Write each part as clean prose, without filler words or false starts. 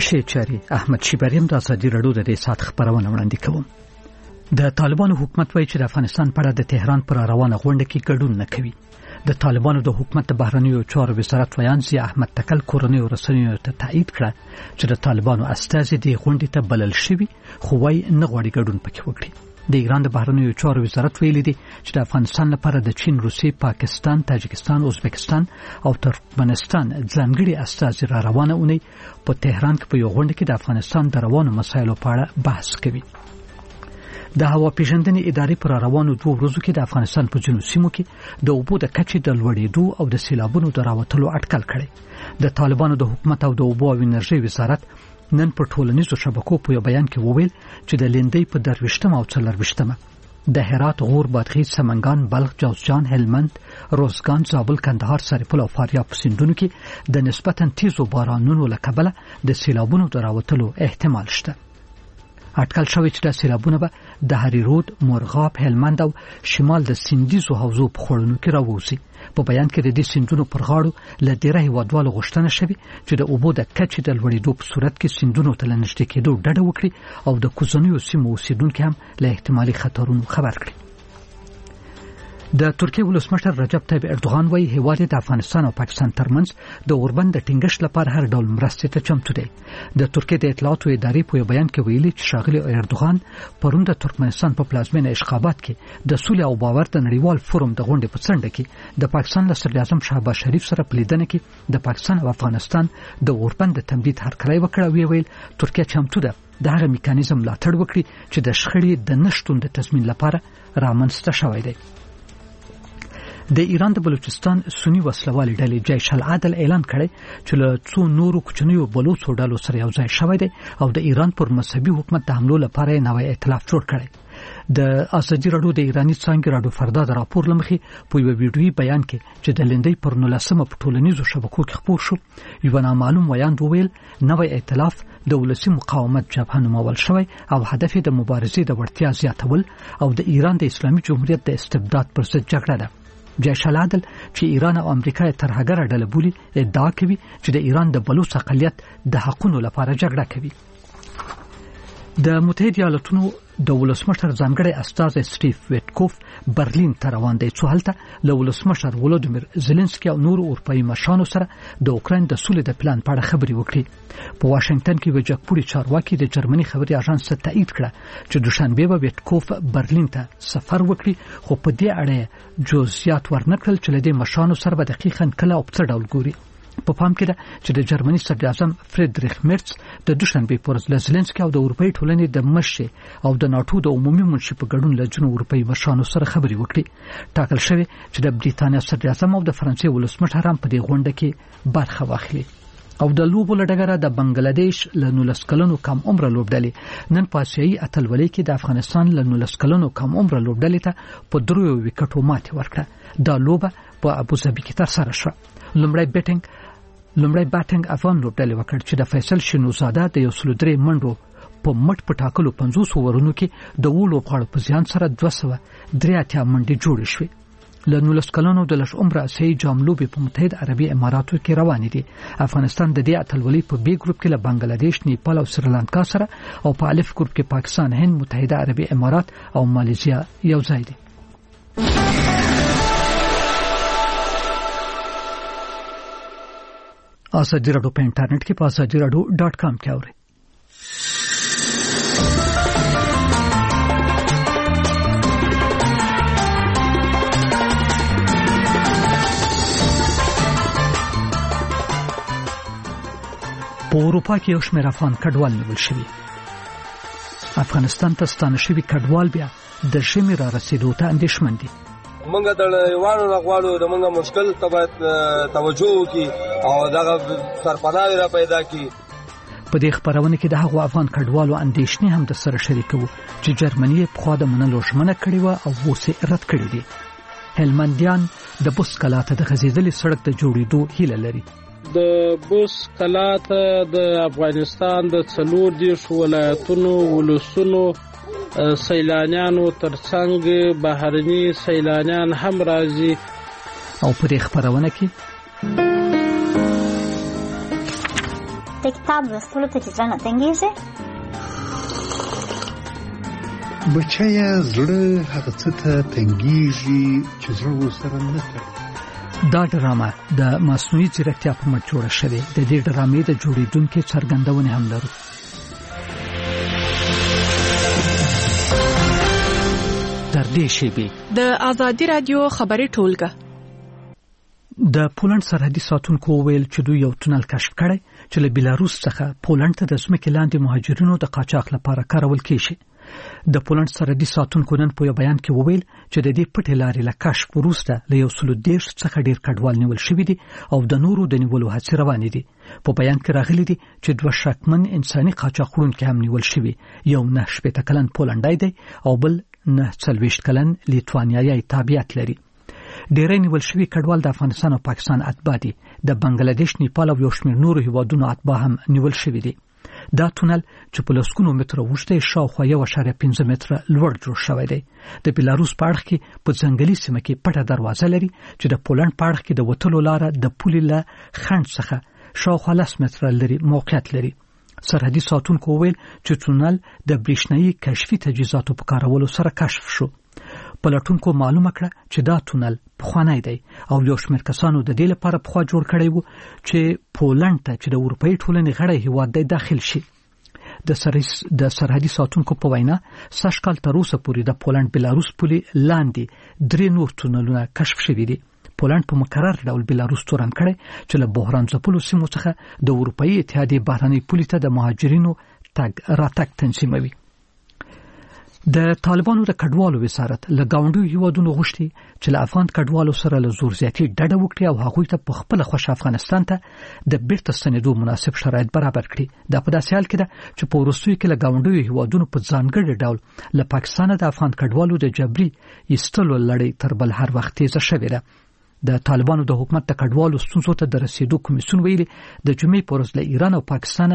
منشي چاري احمد شیبریم د ازادي رادیو د سات خبرونه وړاندې کوم. د طالبانو حکومت وایي چې د افغانستان په اړه د تهران پر روانه غونډه کې ګډون نه کوي. د طالبانو د حکومت د بهرنیو چارو وزارت ویان زی احمد تکل کورنۍ رسنیو ته تایید کړ چې د طالبانو استازي د غونډې ته بلل شوي خو وايي نه غواړي ګډون پکې وکړي. د ایران د بهرنیو چارو وزارت ویلي دی چې د افغانستان لپاره د چین، روسیې، پاکستان، تاجکستان، ازبکستان او ترکمنستان ځانګړي استازي را روانه اونۍ په تهران کې په یو غونډه کې د افغانستان د روانو مسایلو په اړه بحث کوي. د هوا پیژندنې ادارې پر روانو 2 ورځو کې د افغانستان په جنوب سیمو کې د اوبو د کچې د لوړېدو او د سیلابونو د راوتلو اټکل کړي. د طالبانو د حکومت او د اوبو او انرژي وزارت نن په ټولنیزو شبکو په بیان کې وویل چې د لیندۍ په 23 او 24 د هرات، غور، بادغیس، سمنګان، بلخ، جوزجان، هلمند، روزګان، زابل، کندهار، سرپل او فاریاب په سیندونو کې د نسبتاً تیزو بارانونو له کبله د سیلابونو د راوتلو احتمال شته. اټکل شوی چې د سیلابونو به د هریرود، مرغاب، هلمند او شمال د سیندیزو حوزو په خړونو کې راوځي. په بیان کې د دې سیندونو پر غاړو له ډیره هیوادوالو غوښتنه شوې چې د اوبو د کچې د لوړېدو په صورت کې سیندونو ته نږدې کېدو ډډه وکړي او د کوزنیو سیمو اوسیدونکي هم له احتمالي خطرونو خبر کړي. د ترکیې ولسمشر رجب طیب اردوغان وایي هیواد د افغانستان او پاکستان ترمنځ د اوربند د ټینګښت لپاره هر ډول مرستې ته چمتو دی. د ترکیې د اطلاعاتو ادارې په بیان کې ویلي چې ښاغلي اردوغان پرون د ترکمنستان په پلازمینه اشخابات کې د سولې او باور د نړیوال فورم د غونډې په څنډه کې د پاکستان له صدر اعظم شهباز شریف سره په لیدنه کې د پاکستان او افغانستان د اوربند د تمدید هرکلی وکړ او ویل ترکیه چمتو ده د هغه میکانیزم ملاتړ وکړي چې د شخړې د نشټون د تضمین لپاره رامنځته شوی دی. د ایران د بلوچستان سنی وسلوالې ډلې جیش العدل اعلان کړی چې له څو نورو کوچنیو بلوچو ډلو سره یو ځای شوی دی او د ایران پر مذهبي حکومت د حملو لپاره نوی ائتلاف جوړ کړی. د ازادي رادیو د ایرانی څانګې رادیو فردا د راپور لمخې په یو ویډیویي بیان کې چې د لیندۍ پر 19 په ټولنیزو شبکو کې خپور شو یو نامعلوم ویاند وویل نوی ائتلاف د ولسی مقاومت جبهه نومول شوی او هدف د مبارزې د وړتیا زیاتول او د ایران د اسلامي جمهوریت د استبداد پر ضد جګړه ده. جیش العدل چې ایران او امریکا یې ترهګره ډله بولي ادعا کوي چې د ایران د بلوچ اقلیت د حقونو لپاره جګړه کوي. د متحده ایالاتونو د ولسمشر ځانګړی استازی سټیف ویټکوف برلین ته روان دی چې هلته له ولسمشر ولودیمیر زيلنسکي او نور اروپایي مشرانو سره د اوکراین د سولې د پلان په اړه خبرې وکړي. په واشنگټن کې وجکپوري چارواکي د جرمني خبري اژانس ته تایید کړه چې دوشنبه به ویټکوف برلین ته سفر وکړي خو په دې اړه جزئیات ورنکړل چې له دې مشرانو سره به دقیقاً کله او په ډول ګوري. په پام کې ده چې د جرمني صدر اعظم فریدریخ مرц د دوشنبه پر ورځ زيلنسکي او د اروپאי ټولنې د مشر او د ناتو د عمومي منشي په ګډون له جنوب اروپאי مشرانو سره خبرې وکړي. ټاکل شوی چې د بریتانیا صدر اعظم او د فرانسې ولسمشر هم په دې غونډه کې برخه واخلي. او د لوبو لډګره د بنگلاديش له 19 کلنو کم عمر لوبډلې نن په آسیایي اتلولۍ کې د افغانستان له 19 کلنو کم عمر لوبډلې ته په 3 وکټو ماتې ورکړه. دا لوبه په ابوظبي کې ترسره شوه. لومړی بیټینګ افغان لوبډلې وکړ چې د فیصل شینوزاده د 103 منډو په مټ په ټاکلو 50 اورونو کې د وولو غاړو په ځان سره 283 منډې جوړې شوې. له 19 کلونو د لږ عمر آسیایي جام لوبې په متحده عربي اماراتو کې روانې دي. افغانستان د دې اتلولۍ په بي ګروپ کې له بنگلاديش، نیپال او سریلانکا سره او په الف ګروپ کې پاکستان، هند، متحده عربي امارات او ماليزیا یو ځای دي. ازادي رادیو په انټرنیټ کې په azadiradio.com کې اورئ. په اروپا کې یو شمېر افغان کډوال نیول شوي. افغانستان ته ستانه شوي کډوال بیا د ژمي را رسېدو ته اندېښمن دي. منګه د یوانو غواړو د منګه مشکل ته توجه وکړي او دغه سرپناه را پیدا کړي. په دې خبرونه کې د هغو افغان کډوالو اندېښنې هم د سره شریکو چې جرمني په خوا د منلو ژمنه کړې و او اوس یې رد کړې دي. هلمندیان د بوس کلا ته د غځېدلې سړک د جوړېدو هیله لري. د بوس کلا ته د افغانستان د 40 ولایتونو ولسونو سیلانیانو ترڅنګ بهرني سیلانیان هم راځي. او په دې خبرونه کې د کتاب لوستلو ته چې زړه نه تنګېږي؟ بچیه زړه هغه څه ته تنګېږي چې زړه ورسره نه تړي. دا ډرامه د مصنوعي ځیرکتیا په مټ جوړه شوې. د دې ډرامې د جوړېدونکو څرګندونې هم لرو. تر دې شیبې د آزادي رادیو خبري ټولګه د پولند سرحدي ساتونکو ویل چې دوی یو تونل کشف کړی چې له بلاروس څخه پولند ته د ځمکې لاندې مهاجرینو د قاچاق لپاره کارول کیږي. د پولند سرحدي ساتونکو نن په یو بیان کې وویل چې د دې پټې لارې له کشف وروسته له 130 څخه ډیر کډوال نیول شوي دي او د نورو د نیولو هڅې روانې دي. په بیان کې راغلي دي چې دوه شکمن انساني قاچاقونکي هم نیول شوي. یو 9 کلن پولندای دی او بل 9 کلن لیتوانیایی تابعیت لري. ډیری نیول شوي کډوال د افغانستان او پاکستان اتباع دي. د بنگلاديش، نیپال او یو شمېر نورو هیوادونو اتباع هم نیول شوي دي. دا تونل چې په لسګونو متره اوږد دی شاوخوا 1.5 متره لوړ جوړ شوی دی. د بلاروس په اړخ کې په ځنګلي سیمه کې پټه دروازه لري چې د پولند په اړخ کې د وتلو لاره د پولې له خنډ څخه شاوخوا 10 متره لري موقعیت لري. سرحدي ساتونکو ویل چې تونل د برېښنايي کشفي تجهیزاتو په کارولو سره کشف شو. پلټونکو معلومه کړه چې دا تونل پخوانی دی او یو شمېر کسانو د دې لپاره پخوا جوړ کړی وو چې پولند ته چې د اروپאי ټولنې غړی هیواد دی داخل شي. د سرحدي ساتونکو په وینا سږ کال تر اوسه پورې د پولند بلاروس پولې لاندې 3 نور تونلونه کشف شوي دي. پولند په مکرر ډول بلاروس تورن کړی چې له بحران ځپلو سیمو څخه د اروپאי اتحادیې بهرنۍ پولې ته د مهاجرینو تګ راتګ تنظیموي. د طالبانو د کډوالو وزارت له گاونډیو هیوادونو غوښتي چې له افغان کډوالو سره له زور زیاتي ډډه وکړي او هغوی ته په خپل خوښ افغانستان ته د بیرته ستنېدو مناسب شرایط برابر کړي. دا په داسې حال کې ده چې په وروستیو کې له گاونډیو هیوادونو په ځانګړي ډول له پاکستان د افغان کډوالو د جبري ایستلو لړۍ تر بل هر وخت تیزه شوې ده. د طالبانو د حکومت د کډوالو ستونزو ته د رسیدو کمیسیون ویلي د جمعې په ورځ له ایران او پاکستان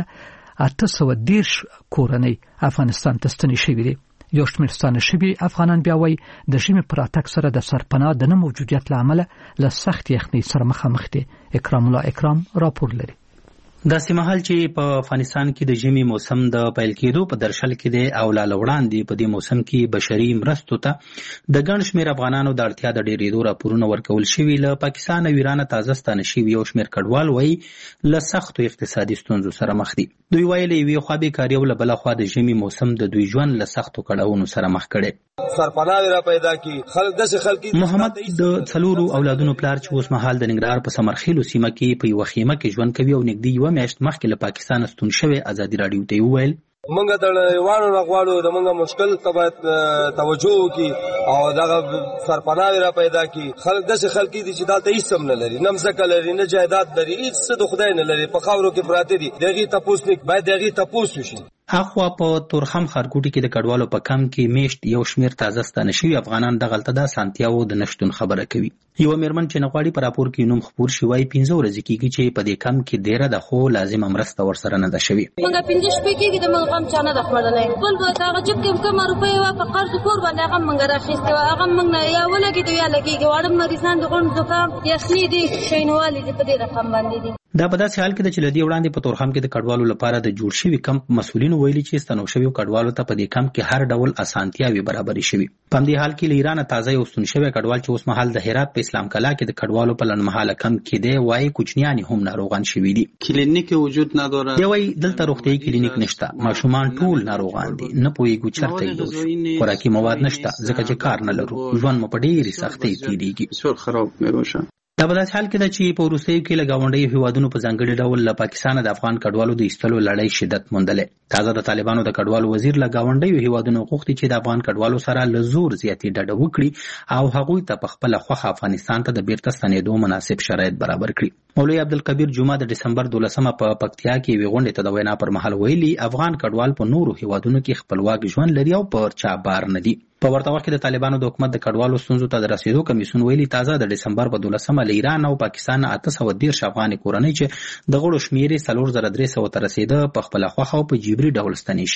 810 کورنۍ افغانستان ته ستنې شوې دي. یو شمېر ستانه شوي افغانان بیا وایي د ژمي پر راتګ سره د سرپناه د نه موجودیت له امله له سخت یخنۍ سره مخامخ دي. اکرام الله اکرام راپور لري. داسې مهال چې په افغانستان کې د ژمي موسم د پیل کېدو په درشل کې دی او لا وړاندې په دې موسم کې بشري مرستو ته د ګڼ شمېر افغانانو د اړتیا د ډېرېدو راپورونه ورکول شوي. له پاکستان او ایران تازه ستانه شوي یو شمېر کډوال وایي له سختو اقتصادي ستونزو سره مخ دي. دوی وایي له یوې خوا بېکاري او له بله خوا د ژمي موسم د دوی ژوند له سختو کړاوونو سره مخ کړی. سرپناه را پیدا کی خلک داسې خلک محمد د 4 اولادونو پلار چې اوس مهال د ننګرهار په سمرخیلو سیمه کې په یو خیمه کې ژوند کوي او نږدې یو میاشت مخکې له پاکستان ستون شوی آزادي رادیو ته وویل منګه د یوانو غواړو د منګه مشکل ته باید توجه وکړي او دغه سرپناه را پیدا کی خلک داسې خلک دي چې دلته هیڅ هم نه لري، نه ځمکه لري، نه جایداد لري، هیڅ څه د خدای نه لري، په خاورو کې پراته دي. دغه تاسو نه باید دغه تاسو شي. اخوا په تورخم خارګوټي کې د کډوالو په کم کې میشت یو شمیر تازه ستانه شوي افغانان د غلطه د سانتیاو د نشټون خبره کوي. یو میرمن چې نغواړي په راپور کې نوم خبر شي وای 15 ورځې کېږي چې په دې کم کې ډیره د خو لازم مرسته ورسره نه ده شوی. موږ 15 شپې کېږي د موږ غم چانه د خړلې بل به هغه چې کم روپۍ وا په قرض کور باندې هغه موږ راخېسته هغه موږ نه یا ولګي دی یا لګيږي وړم مریضان د غون زکام یخني دي شینوالي دي په دې رقم باندې دي. دا په داسې حال کې چې لدی وړاندې په تورخم کې د کډوالو لپاره د جوړ شوی کمپ مسولینو ویلي چې ستنو شوی کډوالو ته په دې کمپ کې هر ډول اسانتیاوي برابرې شوي. په دې حال کې له ایران تازه یو ستون شوی کډوال چې اوس مهال د هرات په اسلام کلا کې د کډوالو په لنمحاله کمپ کې دی وایي کوچنیانی هم ناروغان شوي دي. کلینیک وجود نداره. دی وایي دلته روغتيایي کلینیک نشته، ماشومان ټول ناروغان دي، نه پوهیږو چرته یو خوراکي مواد نشته ځکه چې کار نه لرو، ژوند مو په ډېرې سختۍ تېرېږي. بسیار خراب میشه. دا په داسې حال کې ده چې په وروستیو کې له ګاونډیو هیوادونو په ځانګړي ډول له پاکستان د افغان کډوالو د ایستلو لړۍ شدت موندلې. تازه د طالبانو د کډوالو وزیر له ګاونډیو هیوادونو غوښتي چې د افغان کډوالو سره له زور زیاتې ډډه وکړي او هغوی ته په خپله خوښه افغانستان ته د بیرته ستنېدو مناسب شرایط برابر کړي. مولوي عبدالکبیر جمعه د ډسمبر 12 په پکتیا کې یوې غونډې ته د وینا پر مهال ویلي افغان کډوال په نورو هیوادونو کې خپلواک ژوند لري او پر چا بار نه دي. په ورته وخت کې د طالبانو د حکومت د کډوالو ستونزو ته د رسیدو کمیسیون ویلي تازه د ډسمبر په 12 له ایران او پاکستان 810 افغان کورنۍ چې د غړو شمېرې 4300 ته رسیده په خپله خوښه او په جبري ډول ستنې شوي.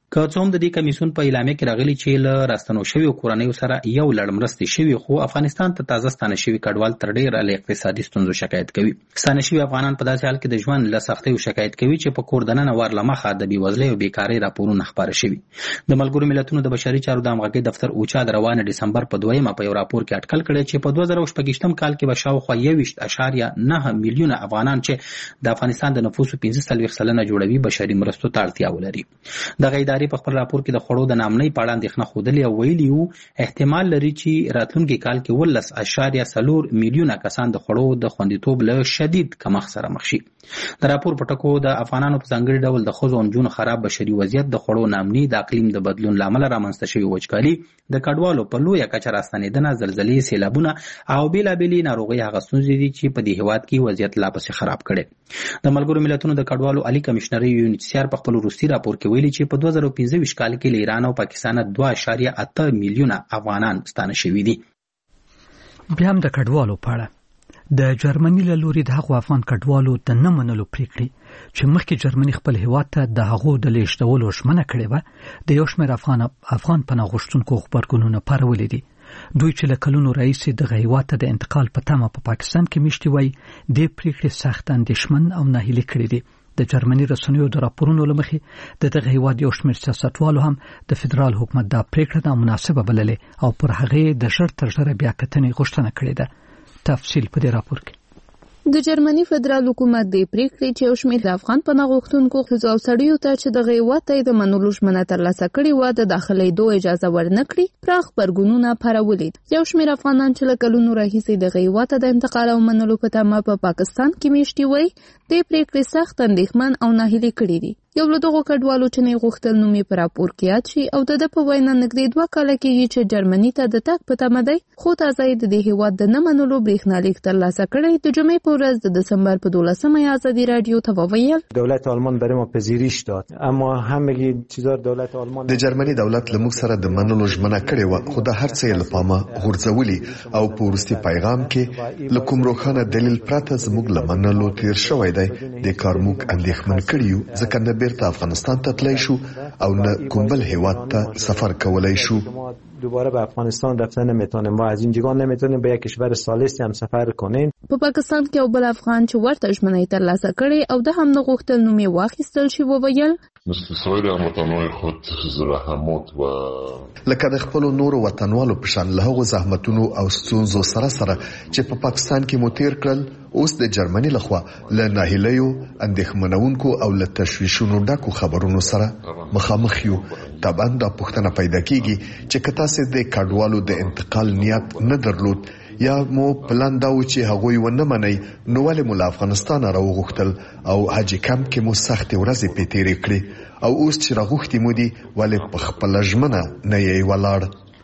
که څه هم د دې کمیسیون په اعلامیه کې راغلي چې له راستنو شویو کورنیو سره یو لړ مرستې شوي، خو افغانستان ته تازه ستانه شوي کډوال تر ډېره له اقتصادي ستونزو شکایت کوي. ستانه شوي افغانان په داسې حال کې د ژوند له سختیو شکایت کوي چې په کور دننه ور له مخه د بېوزلۍ او بیکارۍ راپورونه خپاره شوي. د ملګرو ملتونو د بشري چارو د همغږۍ دفتر اوچا د روانه ډسمبر په 2 په یو راپور کې اټکل کړی چې په 2024 کال کې به شاوخوا 21.9 میلیونه افغانان چې د افغانستان د نفوسو 45% جوړوي بشري مرستو ته اړتیا ولري. دغه ادارې په خپل راپور کې د خوړو د نامنۍ په اړه اندېښنه ښودلې او ویلي وو احتمال لري چې راتلونکي کال کې 19.4 میلیونه کسان د خوړو د خوندیتوب له شدید کمښت سره مخ شي. د راپور په ټکو د افغانانو په ځانګړي ډول د ښځو او نجونو خراب بشري وضعیت، د خوړو نامنۍ، د اقلیم د بدلون له امله رامنځته شوې وچکالي، د کډوالو په لویه کچه راستنېدنه، زلزلې، سیلابونه او بېلابېلې ناروغۍ هغه ستونزې دي چې په دې هېواد کې وضعیت لا پسې خراب کړی. د ملګرو ملتونو د کډوالو عالي کمشنر UNHCR په خپل وروستي راپور کې ویلي چې په 2025 کال کې له ایران او پاکستان 2.8 میلیونه افغانان ستانه شوي دي. بیا هم د کډوالو په اړه د جرمني له لوري د هغو افغان کډوالو د نه منلو پریکړې چې مخکې جرمني خپل هیواد ته د هغو د لیږدولو ژمنه کړې وه، د یو شمېر افغان پناه غوښتونکو غبرګونونه پارولي دي. دوی چې له کلونو راهیسې دغه هیواد ته د انتقال په تمه په پاکستان کې میشتي وای، دې پریکړې سخت اندېښمن او ناهیلي کړي دي. د جرمني رسنیو د راپورونو له مخې د دغه هیواد یو شمېر سیاستوالو هم د فدرال حکومت دا پریکړه نامناسبه بللې او پر هغې د ژر تر ژره بیا کتنې غوښتنه کړې ده. تفصیل په دې راپور کې. د جرمني فدرال حکومت د پریکړې چې یو شمېر د افغان پناه غوښتونکو ښځو او سړیو ته چې دغه هیواد ته د منلو ژمنه ترلاسه کړې وه د داخلېدو اجازه ورنه کړي پراخ غبرګونونه پارولي. یو شمېر افغانان چې له کلونو راهیسې دغه هیواد ته د انتقال او منلو په تمه په پاکستان کې میشتي وای، د پریکړې سخت اندېښمن او ناهیلي کړي دي. یو له دغو کډوالو چې نه غوښتل نوم یې په راپور کې یاد شي او د په وینا نږدې 2 کاله کېږي چې جرمني ته د تګ په تمه دی، خو تازه یې د دې هیواد د نه منلو برېښنالیک ترلاسه کړی. د جمعې په ورځ د دسامبر په 12 آزادی رادیو ته وویل دولت آلمان برای ما پذیرش داد، اما همه چیزا دولت آلمان د جرمني دولت له موږ سره د منلو ژمنه کړې وه، خو د هر څه یې له پامه غورځولي او په وروستي پیغام کې له کوم روښانه دلیل پرته زموږ له منلو تیر شوی دی. د کار موږ اندېښمن کړي یو، ځکه نه بیرته افغانستان ته تللی شو او نه کوم بل هیواد ته سفر کولی شو. دوباره به افغانستان رفتن نمیتونیم، ما از اینجا نمیتونیم به یک کشور ثالث هم سفر کنیم. په پاکستان کې یو بل افغان چې ورته ژمنه یې ترلاسه کړې او د هم نه غوښتل نوم یې واخیستل شي وویل مثل سایر هموطنان خود زحمات و لکه د خپلو نورو وطنوالو په شان له هغو زحمتونو او ستونزو سره چې په پاکستان کې مو تیر کړل، اوس د جرمني لخوا له ناهیلیو، اندېښمنونکو او له تشویشونو ډکو خبرونو سره مخامخ یو. طبعا دا پوښتنه پیدا کیږي چې که تاسې د کډوالو د انتقال نیت نه درلود یا مو پلان دا و چې هغوی ونه منئ، نو ولې مو له افغانستانه راوغوښتل او حاجي کمپ کې مو سختې ورځې پې تېرې کړې، او اوس چې راغوښتي مو دي ولې په خپله ژمنه نه یې ولاړ؟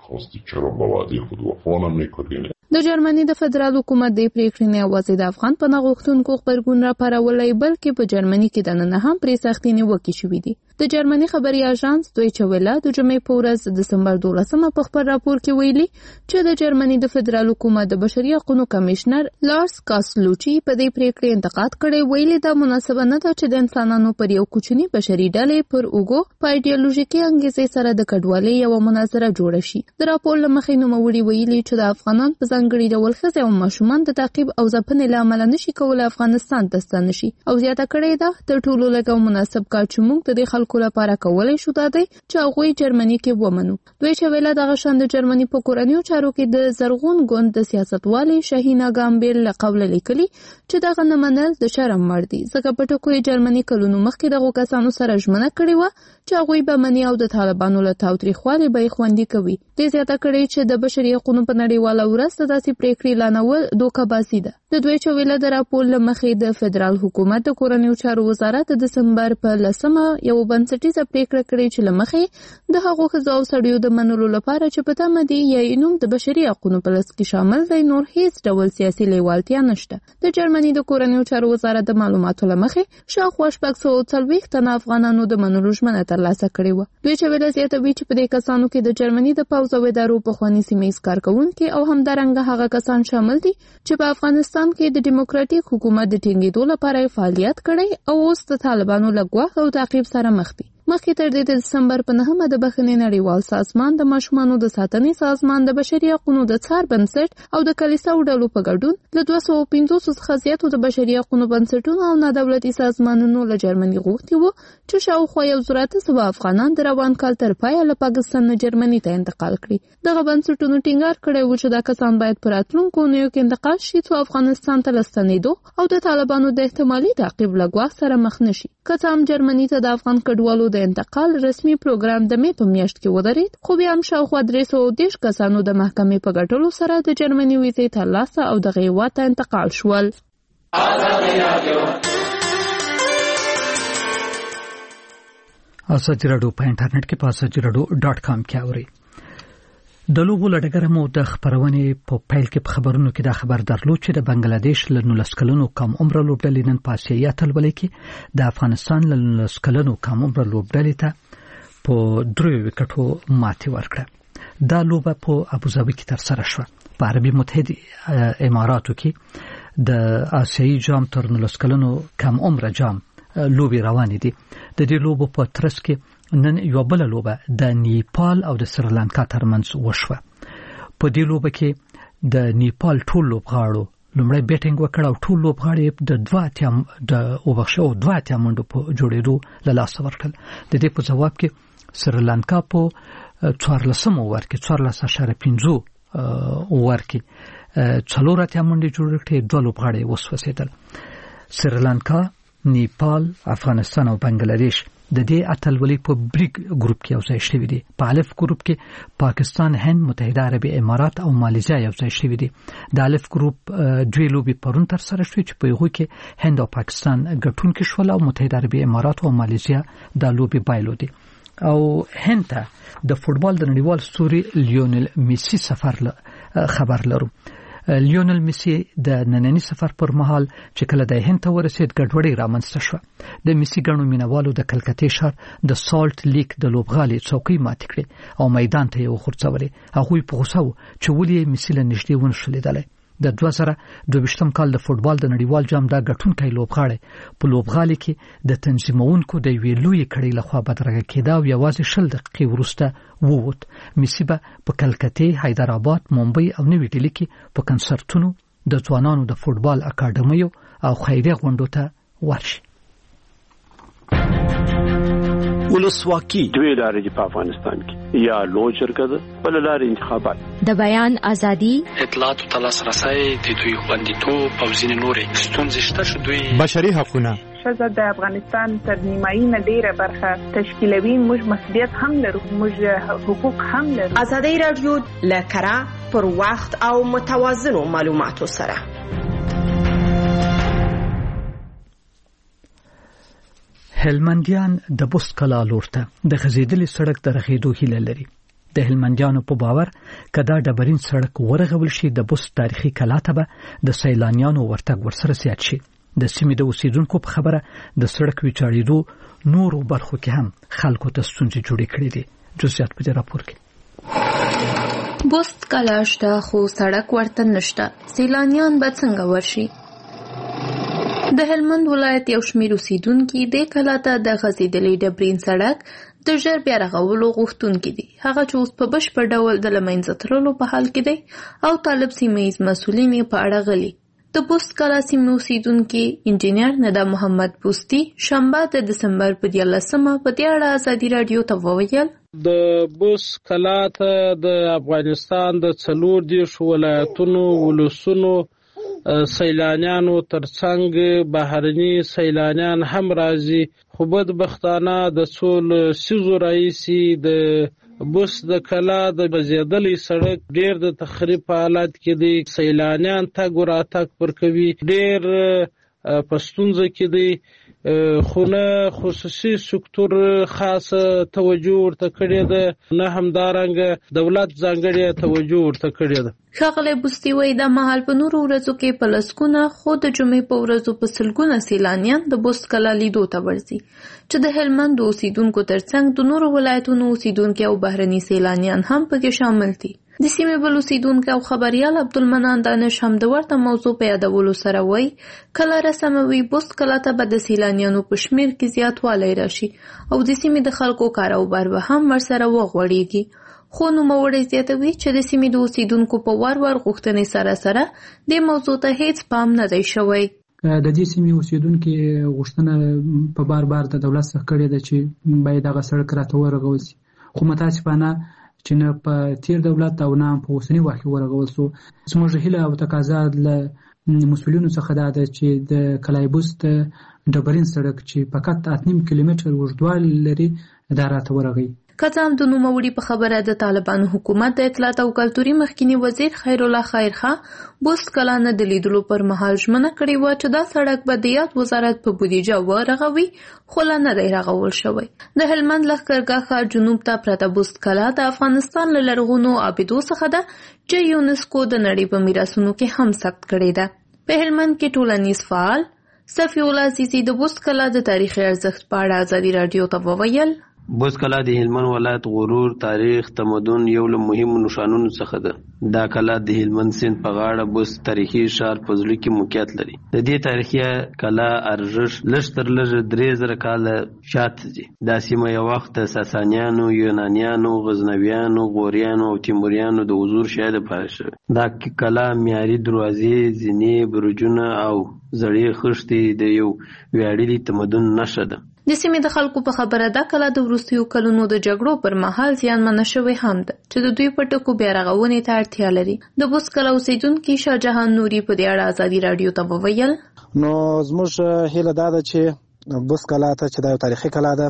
د جرمني د فدرال حکومت د پریکړې نه یوازې د افغان پناه غوښتونکو غبرګون راپارولی، بلکې په جرمني کې دننه هم پرې سختې نیوکې شوي دي. د جرمني خبري اژانس دویچه ویله د جمعې په ورځ د دسمبر 12 په خپل راپور کې ویلي چې د جرمني د فدرال حکومت د بشري حقوقو کمشنر لارس کاسلوچي په دې پریکړې انتقاد کړی. ویلي دا مناسبه نه ده چې د انسانانو پر یو کوچني بشري ډلې پر اوګو په ایډیالوژیکي انګیزې سره د کډوالۍ یوه مناظره جوړه شي. د راپور له مخې نوموړي ویلي چې د افغانان په ځانګړي ډول ښځې او ماشومان د تعقیب او ځپنې له امله نشي کولی افغانستان ته ستانه شي، او زیاته کړې ده تر ټولو لږ او مناسب کار چې موږ د دې خلکو لپاره کولای شو دا دی چې هغوی جرمني کې ومنو. دویچه ویله دغه شان د جرمني په کورنیو چارو کې د زرغون ګوند د سیاستوالې شهینه ګامبیل له قوله لیکلي چې دغه نه منل د شرم وړ دي، ځکه په ټکو یې جرمني کلونو مخکې دغو کسانو سره ژمنه کړې وه چې هغوی به مني او د طالبانو له تاوتریخوالي به یې خوندي کوي. دې زیاته کړې چې د بشري حقوقو په نړیواله ورځ ته داسې پریکړې اعلانول دوکهبازي ده. د دویچه ویله د راپور له مخې د فدرال حکومت د کورنیو چارو وزارت د دسمبر په 10 یو بنسټیزه پریکړه کړې چې له مخې د هغو ښځو او سړیو د منلو لپاره چې په تمه دي یا یې نوم د بشري حقوقو په لست کې شامل دی نور هیڅ ډول سیاسي لیوالتیا نشته. د جرمني د کورنیو چارو وزارت د معلوماتو له مخې شاوخوا 640 تنه افغانانو د منلو ژمنه ترلاسه کړې وه. دویچه ویله زیاتوي چې په دې کسانو کې د جرمني د پوځ او ادارو پخواني سیمهییز کارکوونکي او همدارنګه هغه کسان شامل دي چې په افغانستان کې د ډیموکراتیک حکومت د ټینګېدو لپاره فعالیت کړی او اوس د طالبانو له ګواښ او تعقیب سره مخ دي. مخکې تر دې د دسمبر په 9 د بخښنې نړیوال سازمان د ماشومانو د ساتنې سازمان د بشري حقوقو د څار بنسټ او د کلیساو ډلو په ګډون له 250 څخه زیاتو د بشري حقوقو بنسټونو او نادولتي سازمانونو له جرمني غوښتي وو چې شاوخوا 1,000 افغانان د روان کال تر پایه له پاکستان نه جرمني ته انتقال کړي. دغه بنسټونو ټینګار کړی و چې دا کسان باید په راتلونکو اونیو کې انتقال شي څو افغانستان ته لستنېدو او د طالبانو د احتمالي تعقیب له ګواښ سره مخ نشي. که څه هم جرمني ته د افغان کډوالو د انتقال رسمي پروګرام د مې په میاشت کې ودرېد، خو بیا هم شاوخوا 330 کسانو د محکمې په ګټلو سره د جرمني ویزې ترلاسه او دغه هېواد ته انتقال شول. ازادي راډیو په انټرنیټ کې په azadieradio.com کې اوري. د لوبو لړګره مو د خبرونې په پیل کې په خبرونو کې دا خبر درلود چې د بنگلاديش له 19 کلنو کم عمر لوبډلې نن په آسیايي اتلولۍ کې د افغانستان له 19 کلنو کم عمر لوبډلې ته په 3 وکټو ماتې ورکړه. دا لوبه په ابوظبي کې ترسره شوه. په عربي متحده اماراتو کې د آسیايي جام تر 19 کلنو کم عمر جام لوبي روانې دي. د دې لوبو په ترڅ کې نن یو بل لوبه د نیپال او د سریلانکا ترمنځ وشوه. په دې لوبه کې د نیپال ټول لوبغاړو لومړی بیټینګ وکړ او ټول لوبغاړي د 2 اتیا منډو په جوړېدو له لاسه ورکړل. د دې په جواب کې سریلانکا په 14 اوور کې 14.5 اوور کې 4 اتیا منډې جوړ کړې، 2 لوبغاړي وسوځېدل. سریلانکا، نیپال، افغانستان او بنگلاديش د دې اتلولۍ په بریګ ګروپ کې یوځای شوي دي. په الف ګروپ کې پاکستان، هند، متحده عربي امارات او مالیزیا یوځای شوي دي. د الف ګروپ 2 لوبي پرون تر سره شوې چې په هغه کې هند او پاکستان ګټونکي شول او متحده عربي امارات او مالیزیا د لوبي بایلودي. او هند ته د فوتبال د نړیوال ستوري لیونل میسی سفر خبر لرو. لیونل میسی د نننی سفر پر مهال چې کله د هند ته ورسید ګډوډي رامنځته شوه. د میسی ګڼو مینوالو د کلکتې ښار د سالټ لیک د لوبغالي څوکۍ مات کړې او میدان ته یې وخورځولې. هغوی په غوسه وو چې ولې میسی له نږدې ونه لیدلی. د 2022 کال د فوتبال د نړیوال جام دا ګټونکی لوبغاړی په لوبغالي کې د تنظیمونکو د یوې لویې کړۍ لخوا بدرګه کېده او یوازې 10 دقیقې وروسته ووت. میسی به په کلکتې، حیدرآباد، ممبئی او نوې ډیلي کې په کنسرتونو، د ځوانانو د فوتبال اکاډمیو او خیریه غونډو ته ورشي. ولسواکي دوی لارې په افغانستان کې یا لوی جرګه ده بل لارې انتخابات، د بیان ازادي، اطلاعات او لاسرسي د دوی خوندیتوب او ځینې نورې ستونزې شته چې دوی بشري حقوقونه ښځه د افغانستان تر نیمایي نه ډیره برخه تشکیلوي. موږ مسؤلیت هم لرو، موږ حقوق هم لرو. ازادي راډیو لکرا پر وخت او متوازنو معلوماتو سره هلمندیان د بست کلا لور ته د غزیدلې سړک د رغېدو هیله لري. د هلمندیانو په باور کدا ډبرین سړک ورغول شي د بست تاریخي کلا ته به د سیلانیانو ورتګ ورسره زیات شي. د سیمې د اوسیدونکو په خبره د سړک ویجاړېدو نورو برخو کې هم خلکو ته ستونزې جوړې کړې دي. جزئیات په دې راپور کې. بست کلا شته خو سړک ورته نشته. سیلانیان به څنګه ورشي؟ د هلمند ولایت یو شمېر اوسیدونکي د کلا ته د غځېدلې ډبرین سړک د ژر بیا رغولو غوښتونکي دي، هغه چې اوس په بشپړ ډول د له منځه تللو په حال کې دی او طالب سیمه ییز مسؤلین یې په اړه غلي. د بست کلا سیمې اوسیدونکي انجینر ندا محمد بوستي شنبه د دسمبر په 11 په دې اړه ازادي راډیو ته وویل. د بست کلا ته د افغانستان د 4 ولایتونو ولسونو سیلانیانو ترڅنګ بهرني سیلانیان هم راځي، خو بدبختانه د څو لسیزو راهیسې د بست د کلا د غځېدلې سړک ډېر د تخریب په حالت کې دی. سیلانیان تګ وراتګ پر کوي، ډېر په ستونزه کې دی. خو نه خصوصي سکتور خاص توجه ورته کړې ده، نه همدارنګه دولت ځانګړې توجه ورته کړې ده. ښاغلی بوستي وایي دا مهال په نورو ورځو کې په لسګونه خو د جمعې په ورځو په سلګونه سیلانیان د بست کلا لیدو ته ورځي چې د هلمند اوسیدونکو ترڅنګ د نورو ولایتونو اوسیدونکي او بهرني سیلانیان هم پکې شامل دي. د سیمې بل اوسیدونکی او خبریال عبدالمنان دانش هم د ورته موضوع په یادولو سره وایي کله رسموي بست کله ته به د سیلانیانو په شمېر کې زیاتوالی راشي او د سیمې د خلکو کاروبار به هم ورسره وغوړېږي. خو نوموړی زیاتوي چې د سیمې د اوسیدونکو په وار وار غوښتنې سره سره د موضوع ته هیڅ پام نه دی شوی. د دې سیمې اوسیدونکي غوښتنه په بار بار د دولت څخه کړې ده چې باید هغه سړک راته ورغول شي، خو متاسفانه چې نه په تیر دولت او نه په اوسني وخت کې ورغول شو. زموږ هیله او تقاضا له مسؤلینو څخه دا ده چې د کلای بست ډبرین سړک چې فقط 8.5 کیلومتر اوږدوالی لري دا راته ورغی. که څه هم د نوموړي په خبره د طالبانو حکومت د اطلاعات او کلتوري مخکینی وزیر خیرالله خیرخوا بست کلا نه د لیدلو پر مهال ژمنه کړې وه چې دا سړک به د یاد وزارت په بودیجه ورغوي، خو لا نه دی رغول شوی. د هلمند لښکرګاه ښار جنوب ته پرته بست کلا د افغانستان له لرغونو عابدو څخه ده چې یونسکو د نړۍ په میراثونو کې هم ثبت کړې ده. په هلمند کې ټولنیز فعال صفی الله عزیزي د بست کلا د تاریخي ارزښت په اړه ازادي راډیو ته وویل. بست کلا د هلمند ولایت غرور، تاریخ، تمدن یو له مهمو نښانونو څخه ده. دا کلا د هلمند سیند په غاړه بست تاریخي ښار په زړه کې موقعیت لري. د دې تاریخي کلا ارزښت لږ تر لږه 3000 کاله شاته دي. دا سیمه یو وخت د ساسانیانو، یونانیانو، غزنویانو، غوریانو او تیموریانو د حضور شاهده پاتې شوې. دا کلا معیاري دروازې، زینې، برجونه او زړې خښتې د یو ویاړلي تمدن نښه ده. د سیمې د خلکو په خبره دا کلا د وروستیو کلونو د جګړو پر مهال زیانمنه شوې هم ده چې د دوی په ټکو بیا رغونې ته اړتیا لري. د بست کلا اوسیدونکي شاه جهان نوري په دې اړه ازادي راډیو ته وویل. نو زموږ هیله دا ده چې بست کلا ته چې دا یو تاریخي کلا ده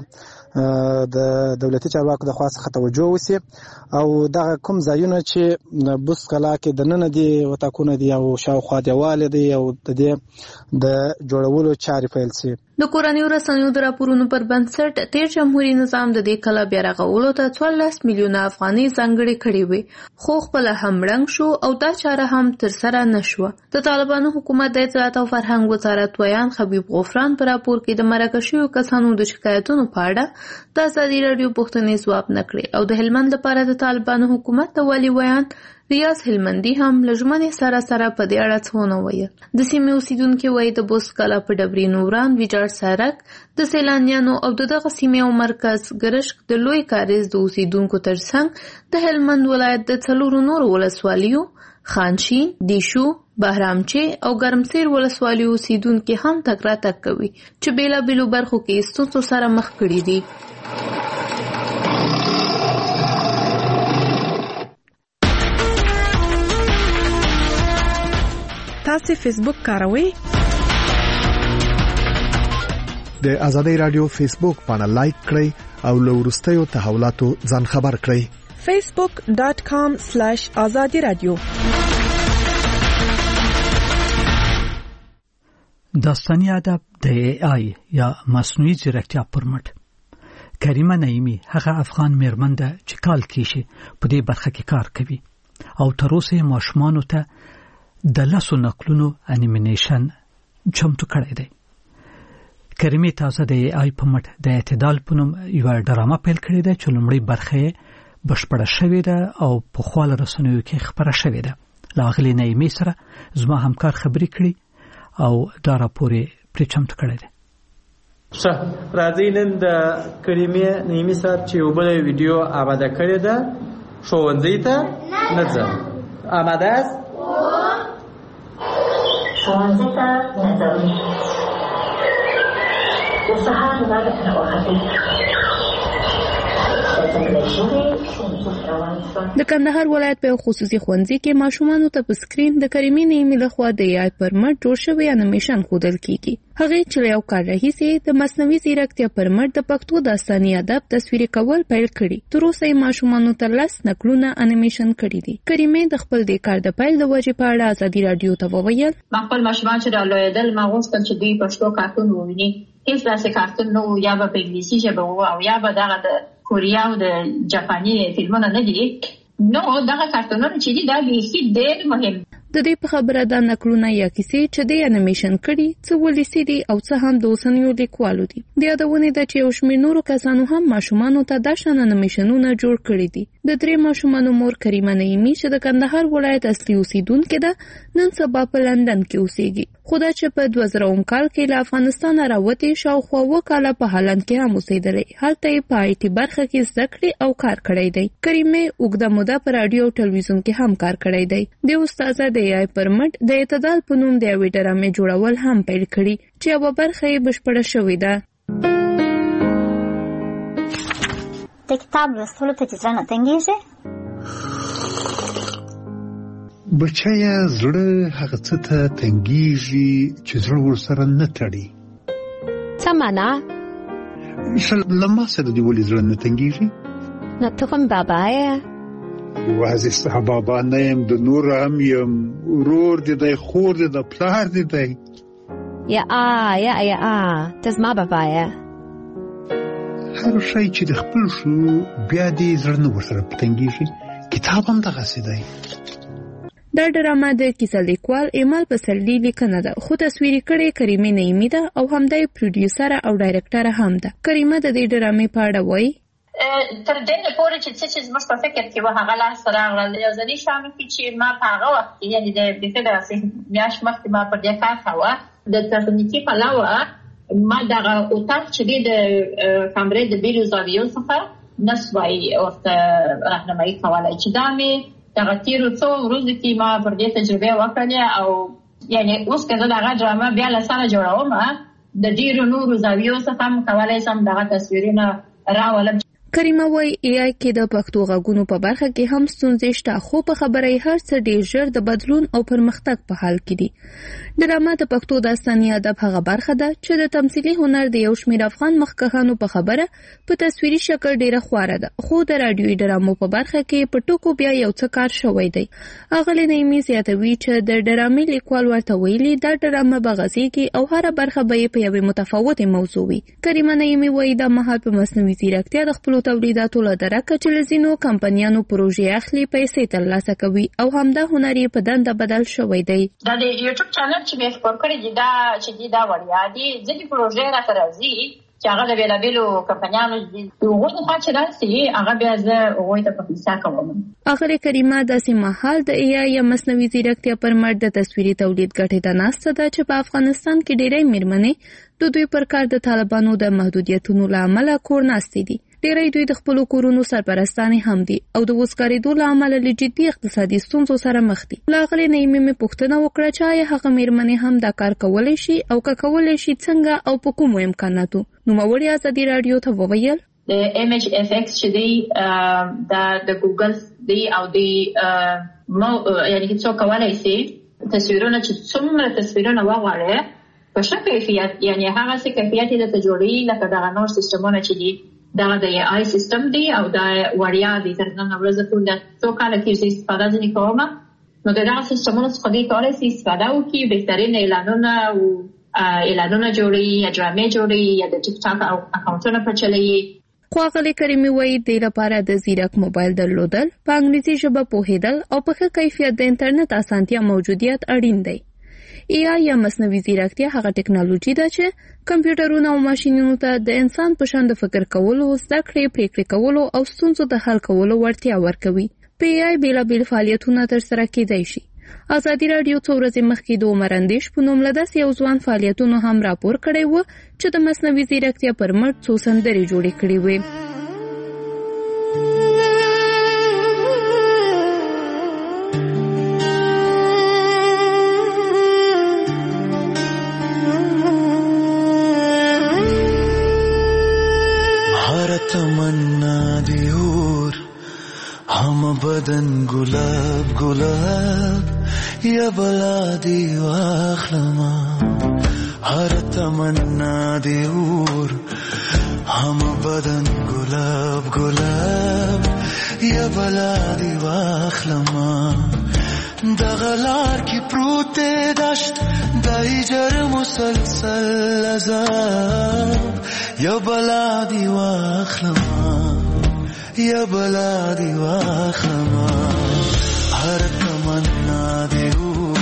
د دولتي چارواکو د خوا څخه توجه وشي او دغه کوم ځایونه چې بست کلا کې دننه دي وتاکونه دي او شاوخوا دیوال دي او د دې د جوړولو چارې پیل شي. د کورنیو رسنیو د راپورونو پر بنسټ تیر جمهوریت نظام د دې کلا بیا رغولو ته 14 میلیونه افغانۍ ځانګړې کړې وې، خو خپله هم ړنګ شو او دا چاره هم ترسره نه شوه. د طالبانو حکومت د اطلاعات او فرهنګ وزارت ویان خبیب غفران په راپور کې د مرکه شویو کسانو د شکایتونو په اړه د ازادي راډیو پوښتنې ځواب نه کړې او د هلمند لپاره د طالبانو حکومت د والي ویان ریاض هلمندي هم له ژمنې سره په دې اړه څه ونه ویل. د سیمې اوسیدونکي وایي د بست کلا په ډبرین وران ویجاړ سړک د سیلانیانو او دغه سیمې او مرکز ګرشک د لوی کاریز د اوسیدونکو ترڅنګ د هلمند ولایت د 4 نورو ولسوالیو خانشین، دیشو، بهرامچه او ګرمسیر ولسوالیو اوسیدونکي هم تګ راتګ کوي چې بیلابیلو برخو کې ستونزو سره مخ کړي دي. تاسو فیسبوک کاروئ؟ د ازادي رادیو فیسبوک باندې لایک کړئ او له وروستیو تحولاتو ځان خبر کړئ. facebook.com/azadi radio. داستاني ادب د AI یا مصنوعي ځیرکتیا پر مټ کریمه نعیمی هغه افغان میرمن ده چې کال کېشي په دې برخه کې کار کوي او تر اوسه ماشومانو ته د لاسو نقلونو انیمیشن چمتو کړی دی. کریمه تازه د AI په مټ د اعتدال په نوم یو ډرامه پیل کړې ده چې لومړی برخه بشپړه شوې ده او په خپل رسنیو کې خبره شوې ده. لاغلی نعیمی سره زما همکار خبرې کړي او دا راپور پر چمتو کړی دی. راځي نن د کریمه نعیمی صاحب چې یو بل ویډیو آماده کړی ده ښوونځي ته نه ځم. آماده است؟ ښوونځي ته نه ځم. د سهار لمر راوختی. د کندهار ولایت په خصوصي ښوونځي کې ماشومانو ته په سکرین د کریمې نعیمي لخوا د AI پر مټ جوړ شوی انیمیشن ښودل کیږي. هغه چې یو کال راهیسې د مصنوعي ځیرکتیا پر مټ د پښتو داستاني ادب تصویري کول پیل کړي. تر اوسه ماشومانو ته 10 نقلونه انیمیشن کړي دي. کریمې د خپل د کار د پیل د وجې په اړه ازادي راډیو ته وویل. خپل ماشومان چې رالوېدل ما غوښتل چې دوی پښتو کارتون وویني. هیڅ داسې کارتون نو یا به په انګلیسي ژبه او یا به دغه د کوریا او د جاپاني فلمونه نه دي. نو دغه کارتونونه چې دي دا بیخي ډېر مهم. د دې په خبره دا نقلونه یا کیسې چې د انیمیشن کړي څه ولیسي دي او څه هم د اوسنیو لیکوالو دي. د یادونه ده چې یو شمېر نورو کسانو هم ماشومانو ته دا شان انیمیشنونه جوړ کړي دي. د 3 ماشومانو مور کریمه نعیمي چې د کندهار ولایت اصلي اوسیدونکې ده، نن سبا په لندن کې اوسېږي. خو دا چې په 2000 کال کې له افغانستان راوتې شاوخوا 2 کاله په هالند کې هم اوسېدلې. هلته یې په IT برخه کې زده کړې او کار کړی دی. کریمه اوږده موده په رادیو او ټلویزیون کې هم کار کړی دی. د استاده د AI پر مټ د اعتدال په نوم د یوې ډرامې جوړول هم پیل کړي چې یوه برخه یې بشپړه شوې ده. د کتاب لوستلو ته چې زړه نه تنګېږي؟ بچیه زړه هغه څه ته تنګېږي چې زړه ورسره نه تړي. څه معنا؟ له ما سره دې ولې زړه نه تنګېږي؟ نو ته کوم بابا یې؟ یوازې ستا بابا نه یم، د نور هم یم. ورور دې دی، خور دې ده، پلار دې دی. یا ته زما بابا یې. هر شی چې د خپل شو بیا دې زړه نه ورسره تنګېږي. کتاب هم دغسې دی. دا ډرامه د کیسه لیکوال ایمال پسرلي لیکنه ده، خو تصویري کړې کریمه نعیمي ده او همدای پروډیوسر او ډایرکټر هم ده. کریمه د دې ډرامې په اړه وایي: تر دې نه پورې چې زموږ په فکر کې و هغه لاس راغله. یو ځلې شامل کې چې ما په هغه وخت کې یعنې د داسې میاشت مخکې ما پر دې کار کاوه، د تخنیکي پلوه ما دغه اتاق چې دی د کامرې د بیلو زاویو څخه نسوای ورته راهنمایي کولی چې دا مې دغه تېرو څو ورځو کې ما پر دې تجربې وکړلې او یعنې اوس که زه دغه ډرامه بیا له سره جوړوم د ډېرو نورو زاویو څخه هم کولی شم دغه تصویرونه راولم. کریمه وایي AI کې د پښتو غږونو په برخه کې هم ستونزې شته، خو په خبره یې هر څه ډېر ژر د بدلون او پرمختګ په حال کې دي. ډرامه د پښتو داستاني ادب هغه برخه ده چې د تمثیلي هنر د یو شمېر افغان مخکښانو په خبره په تصویري شکل ډېره خواره ده، خو د راډیوي ډرامو په برخه کې په ټکو بیا یو څه کار شوی دی. اغلې نعیمي زیاتوي چې د ډرامې لیکوال ورته ویلي دا ډرامه به غځېږي او هره برخه به یې په یوې متفاوتې موضوع وي. کریمه نعیمي وایي دا مهال په مصنوعي ځیرکتیا د خپلو تولیداتو له درکه چې له ځینو کمپنیانو پروژې اخلي، پیسې ترلاسه کوي او همدا هنر یې په دنده بدل شوی دی. دا د یوټیوب چینل چې مې خپور کړی دی دا چې دی دا وړیا دي، ځینې پروژې راته راځي چې هغه د بېلابېلو کمپنیانو دي. هغوی ته چې راسي هغه بیا زه هغوی ته په پیسه کوم. اخري کریمه داسې مهال د AI یا مصنوعي ځیرکتیا پر مټ د تصویري تولید ګټې ته ناسته ده چې په افغانستان کې ډېری مېرمنې د دوی پر کار د طالبانو د محدودیتونو له امله کور ناستې دي. ډېری دوی د خپلو کورونو سرپرستانې هم دي او د وزګارېدو له امله له جدي اقتصادي ستونزو سره مخ دي. له هغې نعیمې مې پوښتنه وکړه چې آیا هغه مېرمنې هم دا کار کولی شي او که کولی شي څنګه او په کومو امکاناتو. نوموړې ازادي راډیو ته وویل: د ImageFX چې دی دا د ګوګل دی او دی یعنې چې څوک کولی شي تصویرونه چې څومره تصویرونه وغواړي په ښه کیفیت، یعنې هغسې کیفیت یې درته جوړوي لکه دغه نور سیسټمونه چې دي. دغه د AI سیستم دی او دا وړیا دی. تر نن ورځې پورې څو کاله کېږي استفاده ځینې کوم، نو د دغه سیستمونو څخه دوی کولی شي استفاده وکړي، بهترین اعلانونه جوړوي یا ډرامې جوړوي یا د ټیک ټاک اکاونټونه په چلوي. خو اغلې کریمې وایي دې لپاره د ځیرک موبایل درلودل، په انګریزي ژبه پوهېدل او په ښه کیفیت د انټرنیټ اسانتیا موجودیت اړین دی. AI یا مصنوعي ځیرکتیا هغه ټکنالوژي ده چې کمپیوټرونو او ماشینونو ته د انسان په شان د فکر کولو، زده کړې، پریکړې کولو او ستونزو د حل کولو وړتیا ورکوي. په AI بېلابېل فعالیتونه ترسره کېدای شي. ازادي راډیو څو ورځې مخکې د عمر اندیش په نوم له داسې یو ځوان فعالیتونو هم راپور کړی و چې د مصنوعي ځیرکتیا پر مټ څو سندرې جوړې کړې وې. तमन्ना दी और हम बदन गुलाब गुलाब या बला दी वाखलमा हर तमन्ना दी और हम बदन गुलाब गुलाब या बला दी वाखलमा दगलार की प्रूते दश्त दाई जर मुसलसल अज़ाब या बला दी वाखलमा या बला दी वाखलमा हर तमन्ना दे